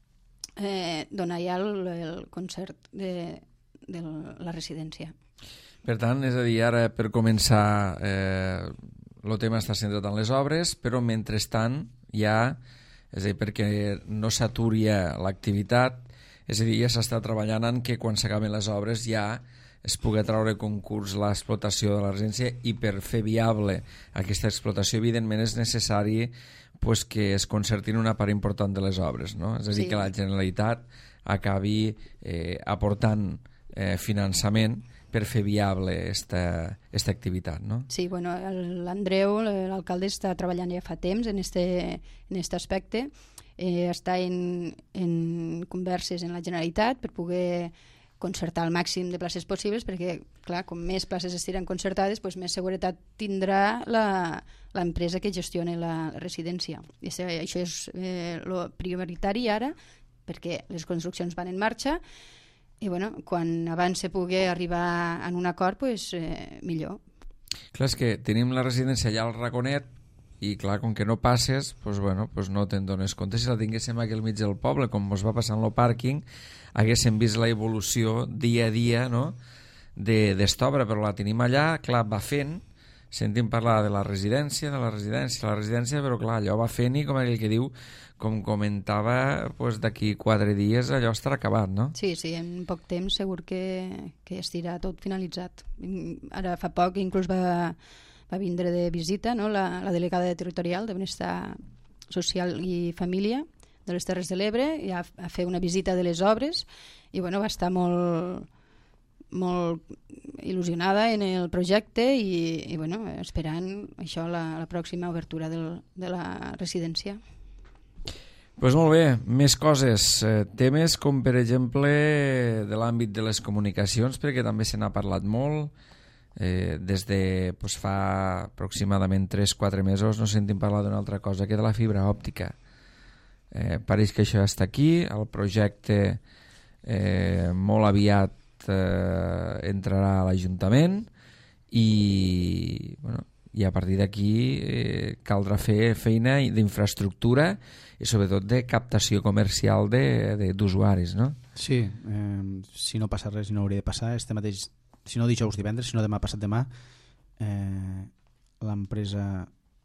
eh, donar ja el, el concert de, de la residència. Per tant, és a dir, ara per començar eh, el tema està centrat en les obres, però mentrestant ja, és a dir, perquè no s'aturi l'activitat, és a dir, ja s'està treballant en que quan s'acaben les obres ja es pugui treure concurs l'explotació de la residència i per fer viable aquesta explotació evidentment és necessari pues, que es concertin una part important de les obres, no? És a dir, sí. Que la Generalitat acabi eh, aportant eh, finançament per fer viable esta, esta activitat, no? Sí, bueno, l'Andreu, l'alcalde, està treballant ja fa temps en este, en este aspecte. Eh, està en, en converses en la Generalitat per poder concertar el màxim de places possibles perquè, clar, com més places estiran concertades, doncs més seguretat tindrà l'empresa que gestiona la residència. I això és eh, lo prioritari ara perquè les construccions van en marxa i bueno, quan abans se pugui arribar a un acord, pues, eh, millor. Clar, és que tenim la residència allà al raconet i clar, com que no passes, pues, bueno, pues no te'n dones compte. Si la tinguéssim aquí al mig del poble, com ens va passar en el pàrquing, haguéssim vist la evolució dia a dia, no?, d'esta obra, però la tenim allà, clar, va fent, sentim parlar de la residència, de la residència, de la residència, però clar, allò va fent i com aquell que diu, com comentava, pues, d'aquí quatre dies allò estarà acabat, no? Sí, sí, en poc temps segur que, que estirà tot finalitzat. Ara fa poc inclús va, va vindre de visita, no?, la, la delegada territorial de Benestar Social i Família de les Terres de l'Ebre, i a, a fer una visita de les obres i bueno, va estar molt molt il·lusionada en el projecte i, i bueno, esperant això, la, la pròxima obertura del, de la residència. Pues molt bé, més coses, eh, temes com per exemple de l'àmbit de les comunicacions, perquè també se n'ha parlat molt, eh, des de pues, fa aproximadament tres quatre mesos no sentim parlar d'una altra cosa que de la fibra òptica. Eh, pareix que això està aquí, el projecte eh, molt aviat eh, entrarà a l'Ajuntament i, bueno, i a partir d'aquí eh, caldrà fer feina d'infraestructura i sobretot de captació comercial d'usuaris, no? Sí, eh, si no passa res i no hauria de passar, este mateix, si no dijous divendres, si no demà passat demà, eh, l'empresa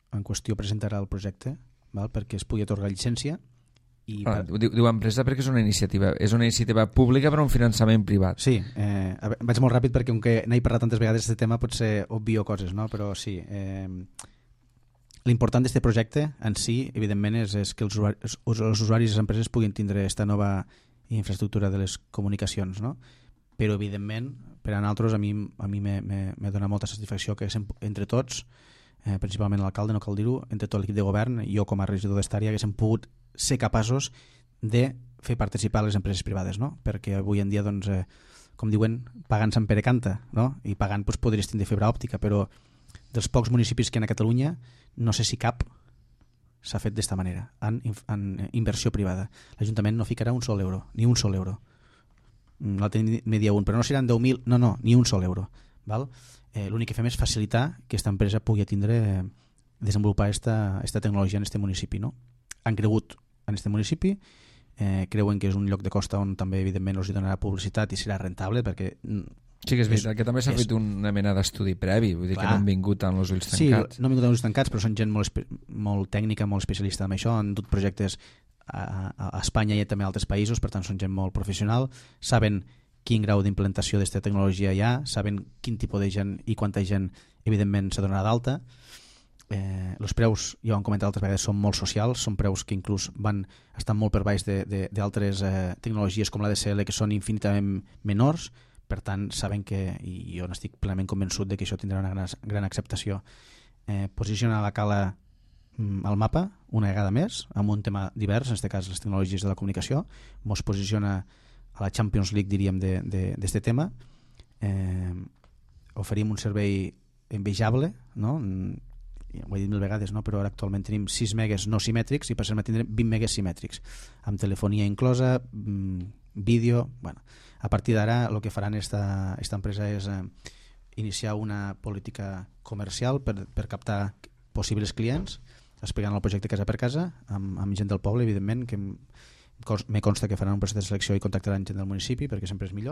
en qüestió presentarà el projecte, val? Perquè es pugui atorgar llicència. I ah, per... diu, diu empresa perquè és una iniciativa és una iniciativa pública però un finançament privat. Sí, eh, vaig molt ràpid perquè aunque n'he parlat tantes vegades d'aquest tema potser obvio coses, no? Però sí, eh, l'important d'aquest projecte en si evidentment és, és que els usuaris, els usuaris i les empreses puguin tindre aquesta nova infraestructura de les comunicacions, no? Però evidentment per a nosaltres a mi, a mi me, me, me dona molta satisfacció que entre tots, eh, principalment l'alcalde, no cal dir-ho, entre tot l'equip de govern, jo com a regidor d'Estària, haguéssim pogut ser capaços de fer participar les empreses privades, no? Perquè avui en dia, doncs, eh, com diuen, pagant Sant Pere canta, no? I pagant doncs, podries tindre fibra òptica, però dels pocs municipis que hi ha a Catalunya, no sé si cap s'ha fet d'esta manera, en, en inversió privada. L'Ajuntament no ficarà un sol euro, ni un sol euro. L'altre me dia un, però no seran deu mil, no, no, ni un sol euro. Val? Eh, l'únic que fem és facilitar que aquesta empresa pugui tindre, eh, desenvolupar esta, esta tecnologia en este municipi, no? Han cregut en aquest municipi, eh, creuen que és un lloc de costa on també evidentment els hi donarà publicitat i serà rentable perquè... Sí que és veritat, és, que també s'ha fet una mena d'estudi previ, vull dir clar, que no han vingut amb els ulls tancats. Sí, no han vingut amb els ulls tancats, però són gent molt, molt tècnica, molt especialista en això, han dut projectes a, a, a Espanya i també a altres països, per tant són gent molt professional, saben quin grau d'implantació d'aquesta tecnologia hi ha, saben quin tipus de gent i quanta gent evidentment s'ha donat d'alta. Eh, els preus, ja ho hem comentat altres vegades, són molt socials, són preus que inclús van estar molt per baix d'altres eh, tecnologies com la D S L que són infinitament menors, per tant saben que, i jo n'estic plenament convençut de que això tindrà una gran, gran acceptació. Eh, posiciona la cala mm, al mapa una vegada més amb un tema divers, en aquest cas les tecnologies de la comunicació, mos posiciona a la Champions League, diríem, d'aquest tema. Eh, oferim un servei envejable, no? Ho he dit mil vegades, no? Però ara actualment tenim sis megues no simètrics i passem a tindre vint megues simètrics amb telefonia inclosa, vídeo. Bueno, a partir d'ara el que faran esta, esta empresa és eh, iniciar una política comercial per, per captar possibles clients, explicant el projecte casa per casa amb, amb gent del poble, evidentment, que me consta que faran un procés de selecció i contactaran gent del municipi perquè sempre és millor,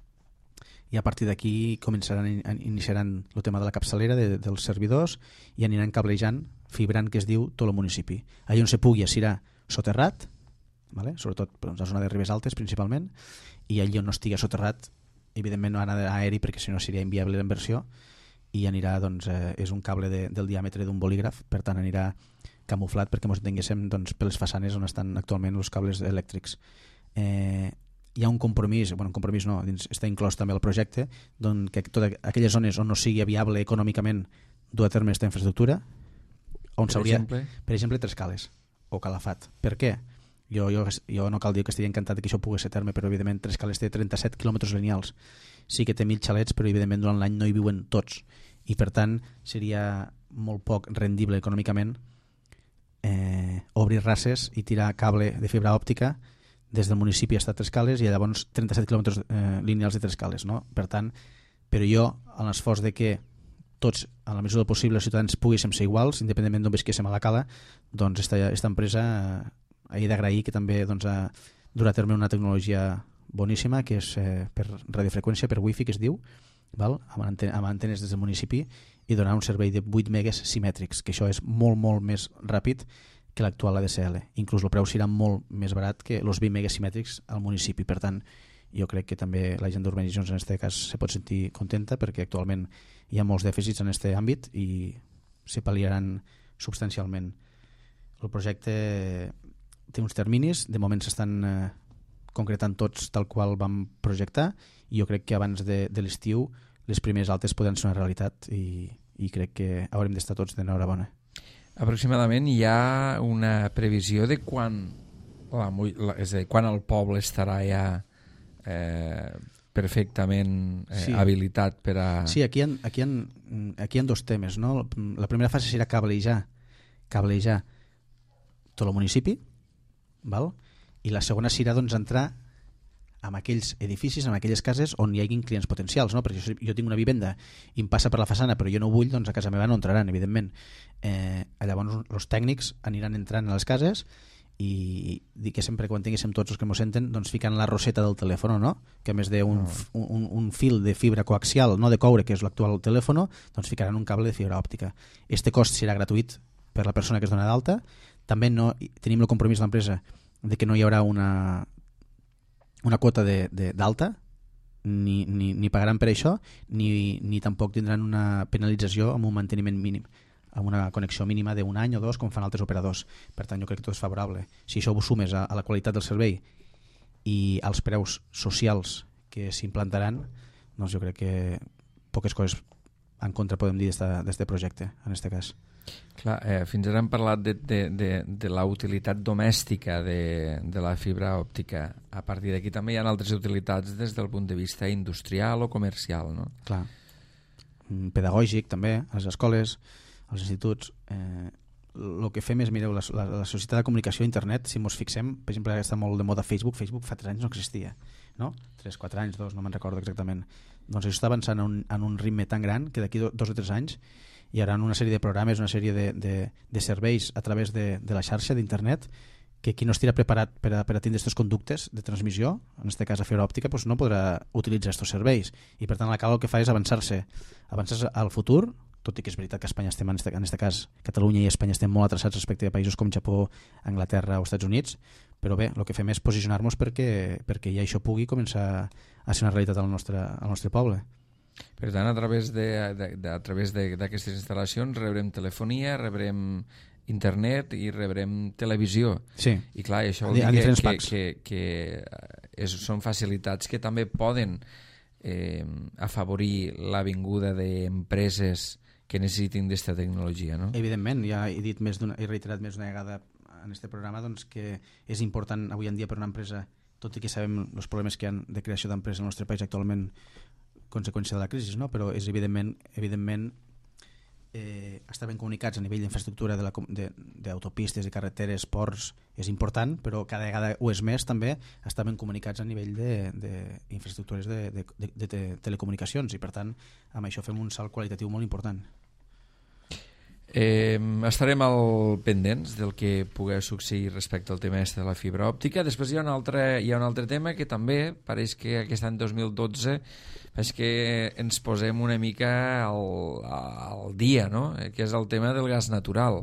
i a partir d'aquí començaran, iniciaran el tema de la capçalera de, dels servidors i aniran cablejant, fibrant, que es diu, tot el municipi. Allà on se pugui serà soterrat, vale? Sobretot doncs, a la zona de Ribes Altes principalment, i allà on no estigui soterrat evidentment no ha d'anar aeri perquè si no seria inviable la inversió, i anirà, doncs, eh, és un cable de, del diàmetre d'un bolígraf, per tant anirà camuflat perquè ens entenguéssim doncs, per les façanes on estan actualment els cables elèctrics. Eh, hi ha un compromís, bueno, un compromís no, dins, està inclòs també el projecte, doncs, que totes aquelles zones on no sigui viable econòmicament dur a terme aquesta infraestructura, on s'hauria, per exemple, Trescales o Calafat. Per què? Jo, jo, jo no cal dir que estigui encantat que això pogués ser terme, però evidentment Trescales té trenta-set quilòmetres lineals. Sí que té mil xalets, però evidentment durant l'any no hi viuen tots. I per tant seria molt poc rendible econòmicament eh, obrir races i tirar cable de fibra òptica des del municipi hasta Trescales i llavors trenta-set quilòmetres eh, lineals de Trescales, no? Per tant, però jo, en l'esforç de que tots, en la mesura del possible, els ciutadans poguéssim ser iguals, independentment d'on visquéssim a la cala, doncs esta, esta empresa eh, he d'agrair que també doncs, ha durat a terme una tecnologia boníssima, que és eh, per radiofreqüència, per wifi, que es diu, val? Amb, anten amb antenes des del municipi, i donar un servei de vuit megues simètrics, que això és molt, molt més ràpid que l'actual A D S L. Inclús el preu serà molt més barat que els vint megues simètrics al municipi. Per tant, jo crec que també la gent d'urbanitzacions en aquest cas se pot sentir contenta perquè actualment hi ha molts dèficits en aquest àmbit i se pal·liaran substancialment. El projecte té uns terminis, de moment s'estan eh, concretant tots tal qual vam projectar i jo crec que abans de, de l'estiu les primeres altes podran ser una realitat i, i crec que haurem d'estar tots d'enhorabona. Aproximadament hi ha una previsió de quan, la, la, és a dir, quan el poble estarà ja eh, perfectament eh, sí. habilitat per a... Sí, aquí hi ha, aquí hi ha, aquí hi ha dos temes, no? La primera fase serà cablejar, cablejar tot el municipi, val? I la segona serà doncs, entrar en aquells edificis, en aquelles cases on hi hagin clients potencials, no? Perquè jo, jo tinc una vivenda i em passa per la façana però jo no ho vull, doncs a casa meva no entraran, evidentment. Eh, llavors els tècnics aniran entrant a les cases i dic que sempre quan tinguéssim tots els que m'ho senten doncs ficant la roseta del telèfon, no? Que a més d'un no. un, un fil de fibra coaxial, no de coure, que és l'actual telèfon, doncs ficaran un cable de fibra òptica. Este cost serà gratuït per la persona que es dona d'alta. També no, tenim el compromís de l'empresa de que no hi haurà una, una quota d'alta, ni, ni, ni pagaran per això, ni, ni tampoc tindran una penalització amb un manteniment mínim, amb una connexió mínima d'un any o dos, com fan altres operadors. Per tant, jo crec que tot és favorable. Si això ho sumes a, a la qualitat del servei i als preus socials que s'implantaran, doncs jo crec que poques coses en contra podem dir d'aquest projecte, en aquest cas. Clar, eh, fins ara hem parlat de, de, de, de la utilitat domèstica de, de la fibra òptica. A partir d'aquí també hi ha altres utilitats des del punt de vista industrial o comercial, no? Clar. Pedagògic també, a les escoles, als instituts. Eh, el que fem és, mireu, la, la, la societat de comunicació internet, si ens fixem, per exemple, està molt de moda Facebook, Facebook fa tres anys no existia, no? tres, quatre anys, dos, no me'n recordo exactament. Doncs això està avançant en un, en un ritme tan gran que d'aquí do, dos o tres anys hi haurà una sèrie de programes, una sèrie de, de, de serveis a través de, de la xarxa d'internet que qui no estigui preparat per a, per a tindre aquests conductes de transmissió, en aquest cas a fibra òptica, doncs no podrà utilitzar aquests serveis, i per tant la cal el que fa és avançar-se avançar-se al futur, tot i que és veritat que Espanya estem, en aquest, en aquest cas Catalunya i Espanya estem molt atrasats respecte a països com Japó, Anglaterra o Estats Units, però bé, el que fem és posicionar-nos perquè, perquè ja això pugui començar a ser una realitat al nostre, al nostre poble. Per tant, a través de, de, de, a través d'aquestes instal·lacions rebrem telefonia, rebrem internet i rebrem televisió. Sí. I clar, això vol dir que, que, que, que és, són facilitats que també poden eh, afavorir la vinguda d'empreses que necessitin d'aquesta tecnologia, no? Evidentment, ja he dit més d'una, he reiterat més d'una vegada en aquest programa doncs, que és important avui en dia per una empresa, tot i que sabem els problemes que hi ha de creació d'empreses al nostre país actualment conseqüència de la crisi, no? Però és evidentment, evidentment eh, estar ben comunicats a nivell d'infraestructura d'autopistes i carreteres, ports, és important, però cada vegada ho és més també estar ben comunicats a nivell d'infraestructures de, de, de, de, de telecomunicacions, i per tant amb això fem un salt qualitatiu molt important. Eh, estarem al pendents del que pugui succeir respecte al tema de la fibra òptica. Després hi ha un altre, hi ha un altre tema que també pareix que aquest any dos mil dotze és que ens posem una mica al, al dia, no? Que és el tema del gas natural.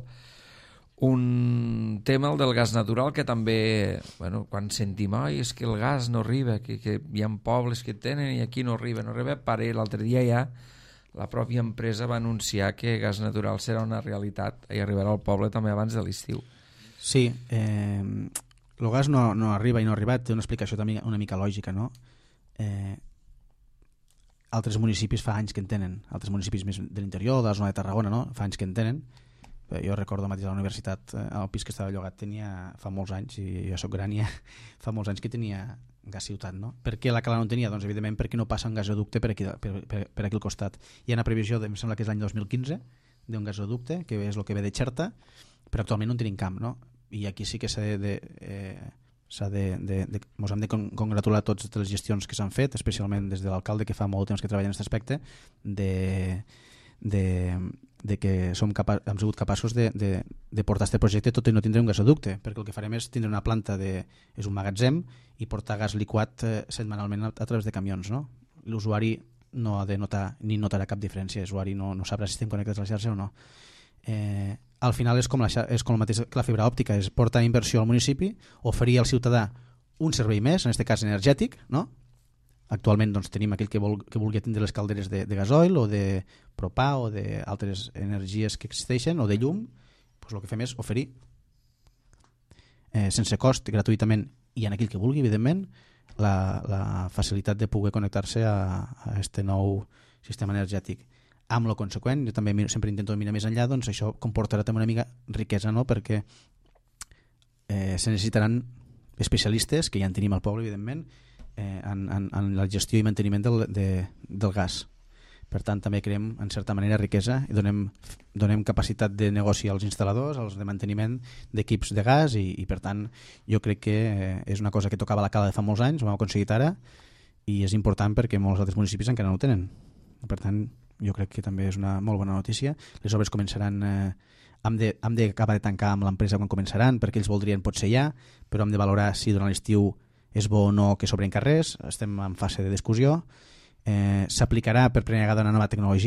Un tema, el del gas natural, que també, bueno, quan sentim ai, és que el gas no arriba, que, que hi ha pobles que tenen i aquí no arriba, no arriba, pare, l'altre dia ja la pròpia empresa va anunciar que gas natural serà una realitat i arribarà al poble també abans de l'estiu. Sí, eh, el gas no, no arriba i no ha arribat, té una explicació també una mica lògica, no? Eh, altres municipis fa anys que en tenen, altres municipis més de l'interior, de la zona de Tarragona, no? Fa anys que en tenen. Jo recordo mateix a la universitat, el pis que estava llogat tenia fa molts anys, i jo soc gran, ja fa molts anys que tenia gas ciutat, no? Per què la Cala no tenia? Doncs evidentment perquè no passa un gasoducte per aquí, per, per, per aquí al costat. Hi ha una previsió, de, em sembla que és l'any dos mil quinze, d'un gasoducte, que és el que ve de Xerta, però actualment no en tenim camp, no? I aquí sí que s'ha de, de, eh, s'ha de, de, de, mos hem de congratular tots de les gestions que s'han fet, especialment des de l'alcalde, que fa molt temps que treballa en aquest aspecte, de, de, de que som capa hem sigut capaços de, de, de portar aquest projecte tot i no tindre un gasoducte, perquè el que farem és tindre una planta, de, és un magatzem, i portar gas liquat eh, setmanalment a, a través de camions, no? L'usuari no ha de notar, ni notarà cap diferència, l'usuari no, no sabrà si estem connectats a la xarxa o no. Eh, al final és com, la, és com el mateix que la fibra òptica, és portar inversió al municipi, oferir al ciutadà un servei més, en aquest cas energètic, no? Actualment doncs, tenim aquell que, vol, que vulgui tindre les calderes de, de gasoil o de propà o d'altres energies que existeixen o de llum, doncs el que fem és oferir eh, sense cost, gratuïtament, i en aquell que vulgui, evidentment, la, la facilitat de poder connectar-se a, a este nou sistema energètic. Amb lo conseqüent, jo també sempre intento mirar més enllà, doncs això comportarà també una mica riquesa, no? Perquè eh, se necessitaran especialistes, que ja en tenim al poble, evidentment, eh, en, en, en la gestió i manteniment del, de, del gas. Per tant, també creem, en certa manera, riquesa i donem, donem capacitat de negoci als instal·ladors, als de manteniment d'equips de gas i, i, per tant, jo crec que eh, és una cosa que tocava a la Cala de fa molts anys, ho hem aconseguit ara, i és important perquè molts altres municipis encara no ho tenen. Per tant, jo crec que també és una molt bona notícia. Les obres començaran... Eh, hem de, hem d'acabar de tancar amb l'empresa quan començaran, perquè ells voldrien potser ja, però hem de valorar si durant l'estiu és bo o no que s'obren carrers. Estem en fase de discussió. Eh, s'aplicarà per primera vegada una nova tecnologia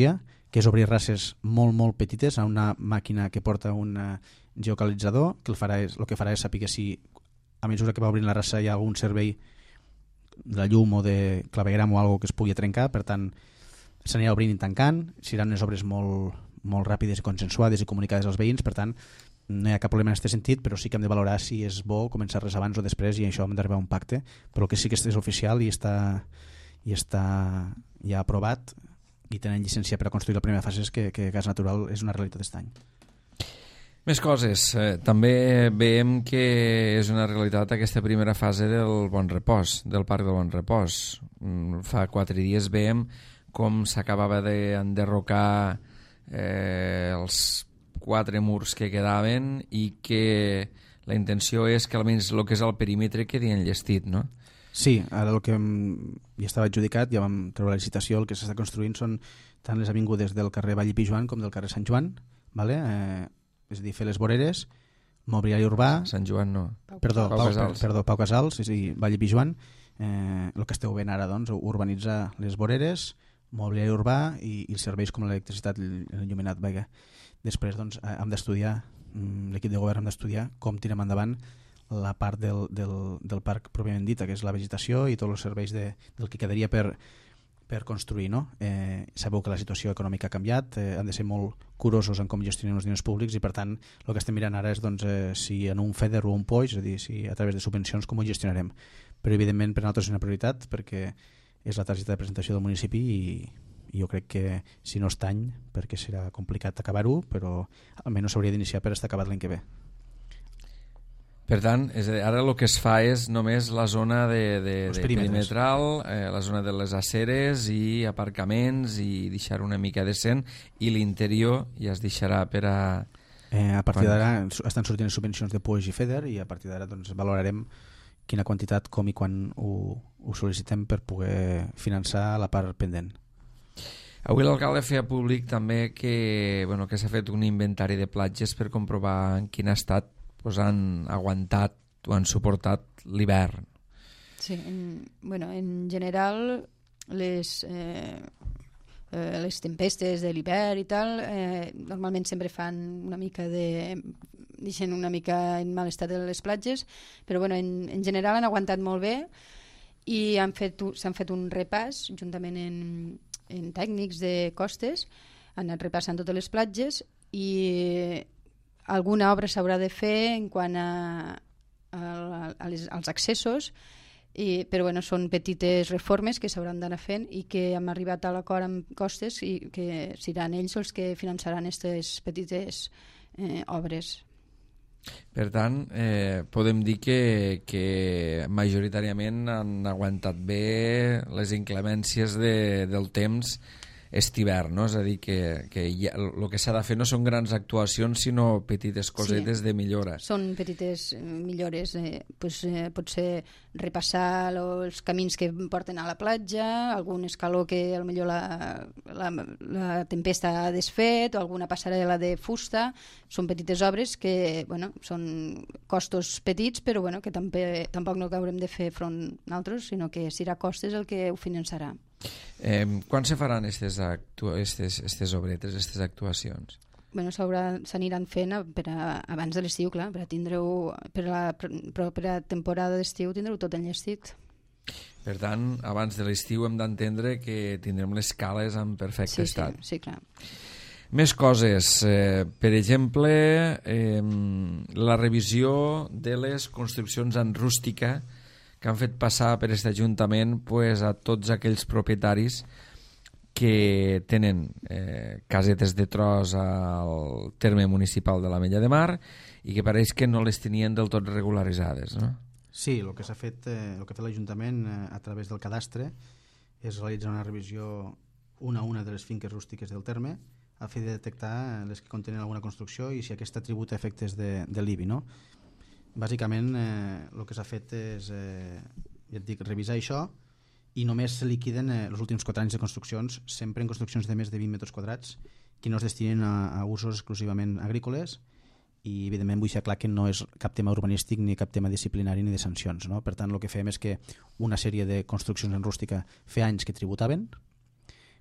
que és obrir races molt, molt petites a una màquina que porta un geocalitzador, que el, farà és, el que farà és saber si a mesura que va obrint la raça hi ha algun servei de la llum o de clavegram o algo que es pugui trencar, per tant s'anirà obrint i tancant, seran unes obres molt, molt ràpides i consensuades i comunicades als veïns, per tant no hi ha cap problema en aquest sentit, però sí que hem de valorar si és bo començar res abans o després, i això hem d'arribar a un pacte, però el que sí que és oficial i està, i està ja aprovat i tenen llicència per a construir la primera fase és que, que gas natural és una realitat aquest any. Més coses. Eh, també veiem que és una realitat aquesta primera fase del Bon Repòs, del Parc del Bon Repòs. Mm, fa quatre dies veiem com s'acabava d'enderrocar eh, els quatre murs que quedaven i que la intenció és que almenys el que és el perímetre quedi enllestit, no? Sí, ara el que ja estava adjudicat, ja vam treure la licitació, el que s'està construint són tant les avingudes del carrer Vall i Pijuan com del carrer Sant Joan, vale? eh, és a dir, fer les voreres, mobiliari urbà... Sant Joan no. Perdó, Pau, Pau, Casals. Perdó, Pau Casals, és a dir, Vall i Pijuan, eh, el que esteu veient ara, doncs, urbanitzar les voreres, mobiliari urbà i, i els serveis com l'electricitat i l'enllumenat. Vaja. Després, doncs, hem d'estudiar, l'equip de govern hem d'estudiar com tirem endavant la part del, del, del parc pròpiament dita, que és la vegetació i tots els serveis de, del que quedaria per, per construir, no? Eh, sabeu que la situació econòmica ha canviat, eh, han de ser molt curosos en com gestionen els diners públics i per tant el que estem mirant ara és doncs, eh, si en un FEDER o un P O I, és a dir, si a través de subvencions com ho gestionarem. Però evidentment per nosaltres és una prioritat perquè és la targeta de presentació del municipi i, i jo crec que si no és any, perquè serà complicat acabar-ho, però almenys s'hauria d'iniciar per estar acabat l'any que ve. Per tant, és a dir, ara el que es fa és només la zona de, de, de perimetral, eh, la zona de les aceres i aparcaments i deixar una mica decent, i l'interior ja es deixarà per a... Eh, a partir d'ara estan sortint subvencions de P O I i FEDER i a partir d'ara doncs, valorarem quina quantitat, com i quan ho, ho sol·licitem per poder finançar la part pendent. Avui l'alcalde feia públic també que, bueno, que s'ha fet un inventari de platges per comprovar en quin estat pues han aguantat o han suportat l'hivern. Sí, en, bueno, en general les, eh, eh, les tempestes de l'hivern i tal eh, normalment sempre fan una mica de... deixen una mica en mal estat de les platges, però bueno, en, en general han aguantat molt bé i han fet, s'han fet un repàs juntament en, en tècnics de costes, han anat repassant totes les platges i alguna obra s'haurà de fer en quant a, a, a les, als accessos, i, però bueno, són petites reformes que s'hauran d'anar fent i que hem arribat a l'acord amb costes i que seran ells els que finançaran aquestes petites eh, obres. Per tant, eh, podem dir que, que majoritàriament han aguantat bé les inclemències de, del temps est-hivern, no? És a dir, que, que ja, el que s'ha de fer no són grans actuacions, sinó petites cosetes sí, de millora. Són petites millores, eh, pues, eh, pot ser repassar els camins que porten a la platja, algun escaló que potser la, la, la tempesta ha desfet, o alguna passarel·la de fusta. Són petites obres que, bueno, són costos petits, però bueno, que també, tampoc no haurem de fer front nosaltres, sinó que serà costes el que ho finançarà. Eh, quan se faran aquestes actu obretes, aquestes actuacions? Bueno, s'aniran fent per a, abans de l'estiu, clar, per a tindre-ho, per a la propera temporada d'estiu tindreu tot enllestit. Per tant, abans de l'estiu hem d'entendre que tindrem les cales en perfecte sí, estat. Sí, sí, clar. Més coses, eh, per exemple, eh, la revisió de les construccions en rústica que han fet passar per aquest Ajuntament pues, a tots aquells propietaris que tenen eh, casetes de tros al terme municipal de l'Ametlla de Mar i que pareix que no les tenien del tot regularitzades, no? Sí, el que s'ha fet, eh, el que ha fet l'Ajuntament eh, a través del cadastre és realitzar una revisió una a una de les finques rústiques del terme a fi de detectar les que contenen alguna construcció i si aquesta tributa efectes de, de l'I B I, no? Bàsicament eh, el que s'ha fet és eh, ja et dic, revisar això i només se liquiden eh, els últims quatre anys de construccions, sempre en construccions de més de vint metres quadrats que no es destinen a, a usos exclusivament agrícoles i evidentment vull ser clar que no és cap tema urbanístic ni cap tema disciplinari ni de sancions, no? Per tant el que fem és que una sèrie de construccions en rústica fer anys que tributaven,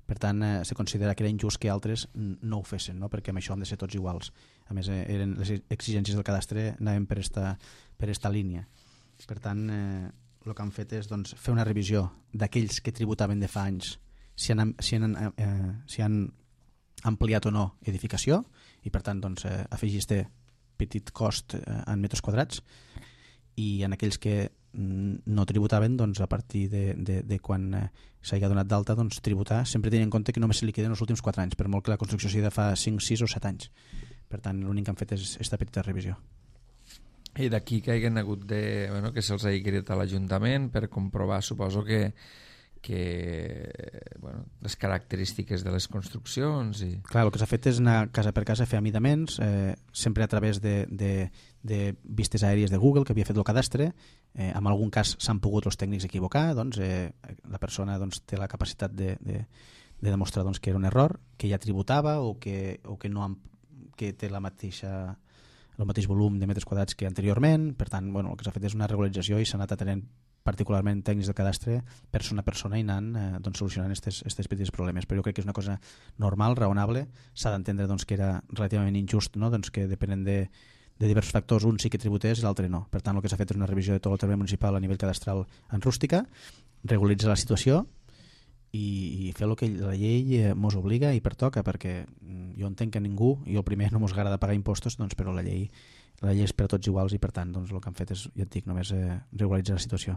Per tant, eh, se considera que era injust que altres no ho fessin, no? Perquè amb això hem de ser tots iguals. A més, eh, eren les exigències del cadastre anaven per esta, per esta línia. Per tant, eh, el que han fet és doncs, fer una revisió d'aquells que tributaven de fa anys, si han, si han, eh, si han ampliat o no edificació, i per tant doncs, eh, afegir este petit cost eh, en metres quadrats, i en aquells que no tributaven, doncs, a partir de, de, de quan eh, s'hagi donat d'alta, doncs, tributar, sempre tenint en compte que només se liquiden els últims quatre anys, per molt que la construcció sigui de fa cinc, sis o set anys. Per tant, l'únic que han fet és aquesta petita revisió. I d'aquí que hagin hagut de... Bueno, que se'ls hagi cridat a l'Ajuntament per comprovar, suposo que que bueno, les característiques de les construccions i... Clar, el que s'ha fet és anar casa per casa, fer amidaments, eh, sempre a través de, de, de vistes aèries de Google que havia fet el cadastre. Eh, en algun cas s'han pogut els tècnics equivocar, doncs, eh, la persona doncs, té la capacitat de, de, de demostrar doncs, que era un error, que ja tributava o que, o que, no han, que té la mateixa, el mateix volum de metres quadrats que anteriorment. Per tant, bueno, el que s'ha fet és una regularització i s'ha anat atenent particularment tècnics del cadastre persona a persona i anant eh, doncs, solucionant aquests petits problemes. Però jo crec que és una cosa normal, raonable. S'ha d'entendre doncs, que era relativament injust, no? Doncs que depenent de, de diversos factors, un sí que tributés i l'altre no. Per tant, el que s'ha fet és una revisió de tot el terme municipal a nivell cadastral en rústica, regularitzar la situació i, i fer el que la llei eh, mos obliga i pertoca, perquè jo entenc que ningú, i el primer no mos agrada pagar impostos, doncs, però la llei la llei és per a tots iguals i per tant doncs, el que han fet és, ja et dic, només eh, regularitzar la situació.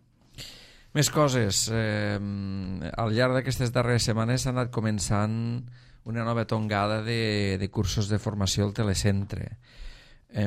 Més coses. Eh, al llarg d'aquestes darreres setmanes s'ha anat començant una nova tongada de, de cursos de formació al telecentre. Eh,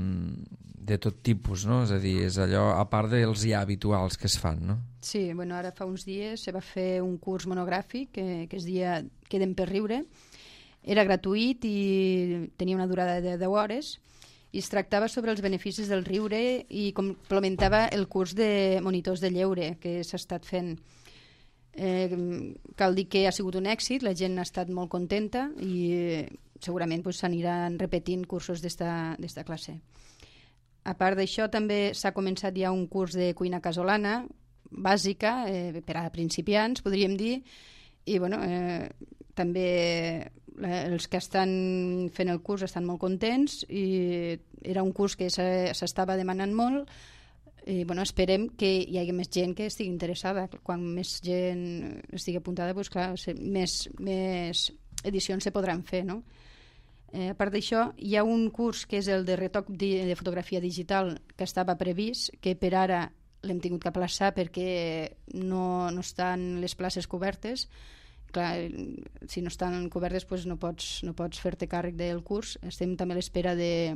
de tot tipus, no? És a dir, és allò, a part dels ja habituals que es fan, no? Sí, bueno, ara fa uns dies se va fer un curs monogràfic que, que es deia Queden per riure. Era gratuït i tenia una durada de deu hores i es tractava sobre els beneficis del riure i complementava el curs de monitors de lleure que s'ha estat fent. Eh, cal dir que ha sigut un èxit, la gent ha estat molt contenta i eh, segurament pues, s'aniran repetint cursos d'esta classe. A part d'això, també s'ha començat ja un curs de cuina casolana bàsica, eh, per a principiants, podríem dir, i bueno, eh, també els que estan fent el curs estan molt contents i era un curs que s'estava demanant molt i bueno, esperem que hi hagi més gent que estigui interessada. Quan més gent estigui apuntada, doncs, clar, més, més edicions se podran fer, no? Eh, a part d'això, hi ha un curs que és el de retoc de, de fotografia digital que estava previst, que per ara l'hem tingut que aplaçar perquè no, no estan les places cobertes. Clar, si no estan cobertes doncs no pots, no pots fer-te càrrec del curs. Estem també a l'espera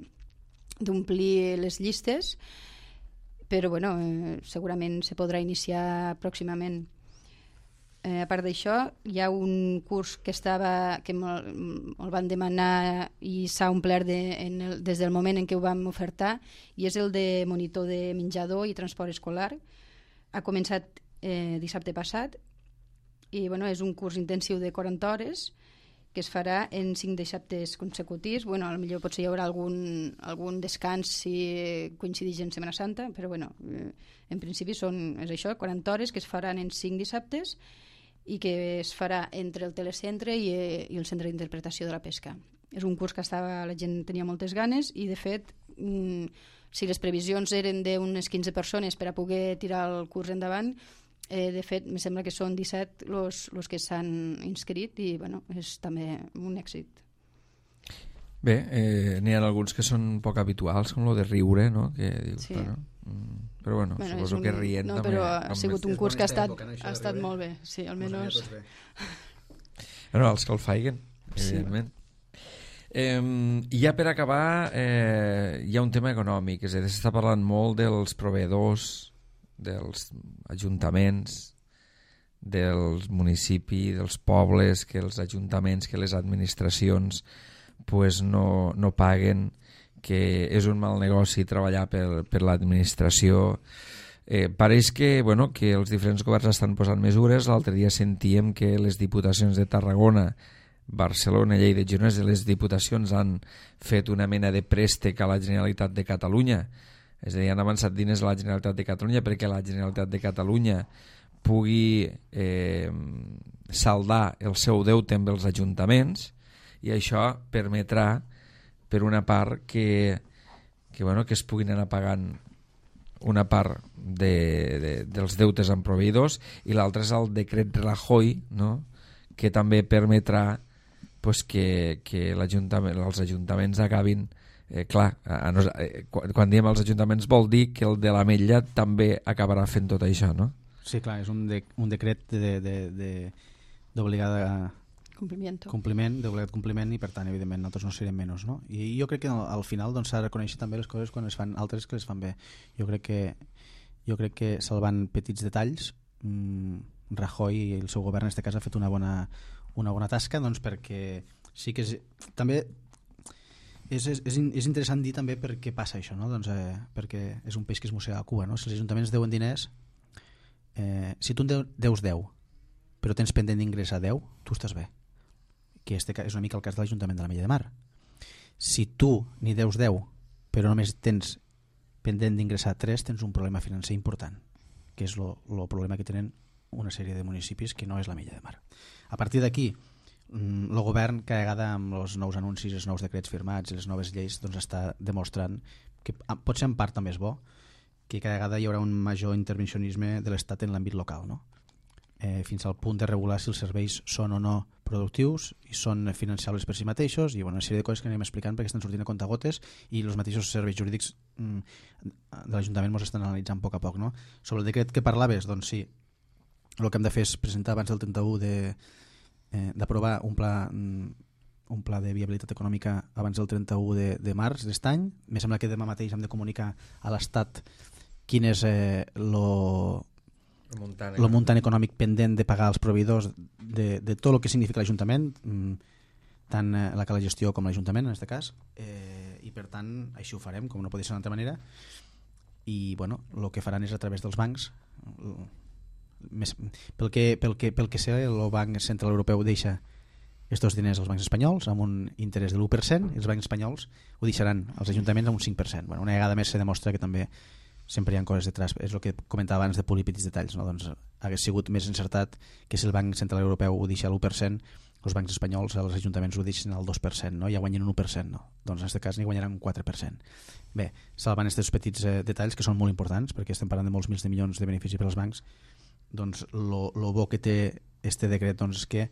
d'omplir les llistes, però bueno, eh, segurament se podrà iniciar pròximament. Eh, a part d'això, hi ha un curs que estava que el van demanar i s'ha omplert de, en el, des del moment en què ho vam ofertar, i és el de monitor de menjador i transport escolar. Ha començat eh, dissabte passat i bueno, és un curs intensiu de quaranta hores que es farà en cinc dissabtes consecutius. Bueno, potser potser hi haurà algun, algun descans si coincideix en Setmana Santa, però bueno, eh, en principi són, és això, quaranta hores que es faran en cinc dissabtes i que es farà entre el telecentre i, i el centre d'interpretació de la pesca. És un curs que estava, la gent tenia moltes ganes i de fet mm, si les previsions eren d'unes quinze persones per a poder tirar el curs endavant, Eh, de fet, em sembla que són disset els que s'han inscrit i bueno, és també un èxit. Bé, eh, n'hi ha alguns que són poc habituals, com el de riure, no? Que dius, sí. Bueno, però bueno, bueno suposo un... que rient no, també. Però ha sigut un curs que ha estat, època, no, ha estat molt bé, sí, almenys. Bueno, els que el faiguen, evidentment. Sí. Eh, ja per acabar, eh, hi ha un tema econòmic, és a dir, s'està parlant molt dels proveïdors, dels ajuntaments, dels municipis, dels pobles, que els ajuntaments, que les administracions pues no, no paguen, que és un mal negoci treballar per, per l'administració. Eh, pareix que, bueno, que els diferents governs estan posant mesures. L'altre dia sentíem que les diputacions de Tarragona, Barcelona, Lleida i Girona, les diputacions han fet una mena de préstec a la Generalitat de Catalunya. És a dir, han avançat diners a la Generalitat de Catalunya perquè la Generalitat de Catalunya pugui eh, saldar el seu deute amb els ajuntaments, i això permetrà, per una part, que, que, bueno, que es puguin anar pagant una part de, de, dels deutes amb proveïdors, i l'altre és el decret Rajoy, no?, que també permetrà pues, que, que l'Ajuntament, els ajuntaments acabin... Eh, clar, a, a, eh, quan diem els ajuntaments vol dir que el de l'Ametlla també acabarà fent tot això, no? Sí, clar, és un, de, un decret de, de, de, d'obligada compliment, compliment, d'obligat compliment, i per tant, evidentment, nosaltres no serem menys, no? I jo crec que al, al final doncs, s'ha de reconèixer també les coses quan es fan altres que les fan bé. Jo crec que, jo crec que salvant petits detalls, mmm, Rajoy i el seu govern en aquest cas ha fet una bona, una bona tasca, doncs perquè sí que és, també és, és, és interessant dir també per què passa això, no? Doncs, eh, perquè és un peix que es mossega a Cuba, no? Si els ajuntaments deuen diners, eh, si tu en deus deu però tens pendent d'ingressar deu, tu estàs bé, que este és una mica el cas de l'Ajuntament de l'Ametlla de Mar. Si tu ni deus deu però només tens pendent d'ingressar tres, tens un problema financer important, que és el problema que tenen una sèrie de municipis que no és l'Ametlla de Mar. A partir d'aquí, el govern, cada vegada amb els nous anuncis, els nous decrets firmats i les noves lleis, doncs està demostrant que potser en part també és bo, que cada vegada hi haurà un major intervencionisme de l'Estat en l'àmbit local, no? Eh, fins al punt de regular si els serveis són o no productius i són finançables per si mateixos, i bueno, una sèrie de coses que anem explicant perquè estan sortint a comptagotes, i els mateixos serveis jurídics mm, de l'Ajuntament ens estan analitzant a poc a poc, no? Sobre el decret que parlaves, doncs sí, el que hem de fer és presentar abans del trenta-u de Eh, d'aprovar un pla un pla de viabilitat econòmica abans del trenta-u de, de març d'est any. Me sembla que demà mateix hem de comunicar a l'Estat quin és eh, lo, lo muntant econòmic pendent de pagar als proveïdors de, de tot el que significa l'Ajuntament, tant eh, la que la gestió com l'Ajuntament en aquest cas, eh, i per tant així ho farem, com no pot ser d'una altra manera, i bueno, el que faran és a través dels bancs. Més, pel, que, pel, que, pel que sé, el Banc Central Europeu deixa aquests diners als bancs espanyols amb un interès de l'u per cent, i els bancs espanyols ho deixaran als ajuntaments amb un cinc per cent. Bueno, una vegada més se demostra que també sempre hi ha coses detrás. És el que comentava abans de polir petits detalls, no? Doncs hagués sigut més encertat que si el Banc Central Europeu ho deixa a l'u per cent, els bancs espanyols als ajuntaments ho deixen al dos per cent, no? Ja guanyen un u per cent, no? Doncs en aquest cas n'hi guanyaran un quatre per cent. Bé, salvant aquests petits eh, detalls que són molt importants, perquè estem parlant de molts mils de milions de benefici per als bancs, doncs lo, lo bo que té este decret doncs, és que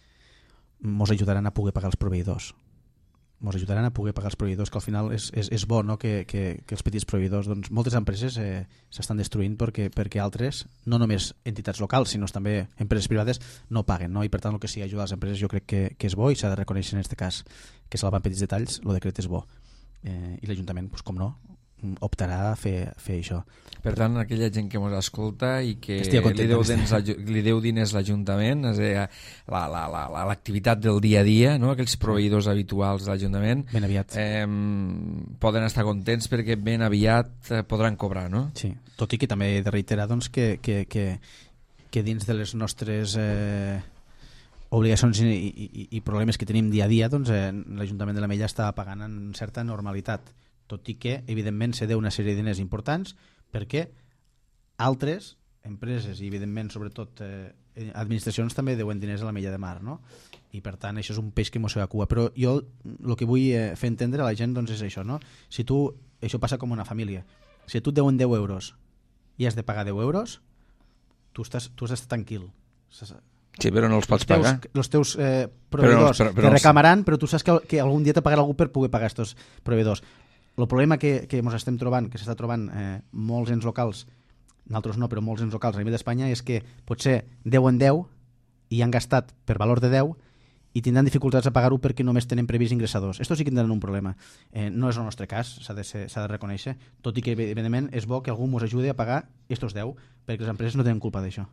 mos ajudaran a poder pagar els proveïdors. Mos ajudaran a poder pagar els proveïdors, que al final és, és, és bo, no? que, que, que els petits proveïdors, doncs, moltes empreses eh, s'estan destruint perquè, perquè altres, no només entitats locals, sinó també empreses privades, no paguen, no? I per tant el que sí ajuda a les empreses jo crec que, que és bo, i s'ha de reconèixer en aquest cas que salvant petits detalls, el decret és bo. Eh, I l'Ajuntament, doncs, com no, optarà a fer, fer això. Per tant, aquella gent que ens escolta i que li deu, dins, li deu diners l'Ajuntament, és a dir, l'activitat del dia a dia, no? Aquells proveïdors habituals de l'Ajuntament, ben aviat eh, poden estar contents perquè ben aviat eh, podran cobrar, no? Sí, tot i que també he de reiterar doncs, que, que, que, que dins de les nostres eh, obligacions i, i, i problemes que tenim dia a dia, doncs, eh, l'Ajuntament de l'Ametlla està pagant en certa normalitat, tot i que, evidentment, se deu una sèrie de diners importants perquè altres empreses i, evidentment, sobretot eh, administracions també deuen diners a l'Ametlla de Mar, no? I, per tant, això és un peix que mossega cua. Però jo el que vull eh, fer entendre a la gent doncs, és això, no? Si tu, això passa com una família. Si tu et deuen deu euros i has de pagar deu euros, tu estàs, tu has d'estar tranquil. Sí, però no els pots els teus, pagar. Els teus eh, proveïdors però no, però, però te reclamaran, però tu saps que, que algun dia te pagarà algú per poder pagar aquests proveïdors. El problema que, que ens estem trobant, que s'està trobant eh, molts ens locals, nosaltres no, però molts ens locals a nivell d'Espanya, és que potser deuen deu i han gastat per valor de deu i tindran dificultats a pagar-ho perquè només tenen previst ingressadors. Esto sí que tindran un problema. Eh, no és el nostre cas, s'ha de, ser, s'ha de reconèixer, tot i que, evidentment, és bo que algú ens ajudi a pagar estos deu, perquè les empreses no tenen culpa d'això.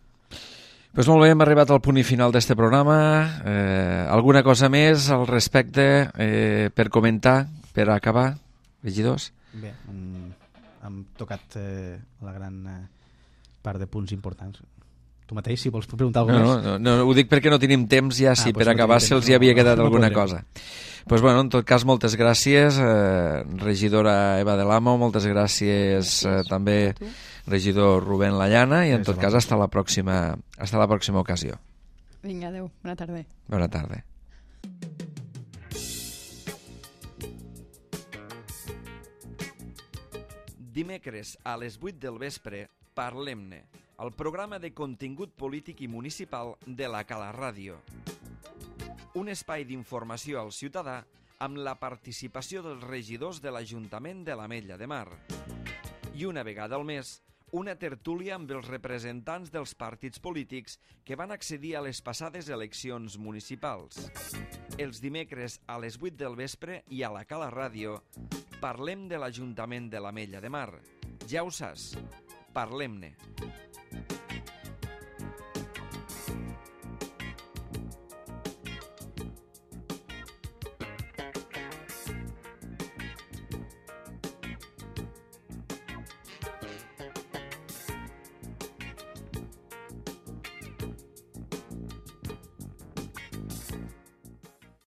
Pues molt bé, hem arribat al punt i final d'este programa. Eh, alguna cosa més al respecte eh, per comentar, per acabar? Regidors? Bé, hem, hem tocat eh, la gran eh, part de punts importants. Tu mateix, si vols preguntar alguna no, cosa. no, no, no, ho dic perquè no tenim temps ja, si Ah, per doncs no acabar tenim se'ls temps, hi havia no, quedat no alguna podrem. cosa. Pues bueno, en tot cas, moltes gràcies, eh, regidora Eva de l'Amo, moltes gràcies eh, també regidor Rubén Lallana, i en tot cas, hasta la pròxima, hasta la pròxima ocasió. Vinga, adeu. Bona tarda. Bona tarda. Dimecres a les vuit del vespre, Parlem-ne, el programa de contingut polític i municipal de la Cala Ràdio. Un espai d'informació al ciutadà amb la participació dels regidors de l'Ajuntament de l'Ametlla de Mar. I una vegada al mes, una tertúlia amb els representants dels partits polítics que van accedir a les passades eleccions municipals. Els dimecres a les vuit del vespre i a la Cala Ràdio parlem de l'Ajuntament de l'Ametlla de Mar. Ja ho saps, parlem-ne.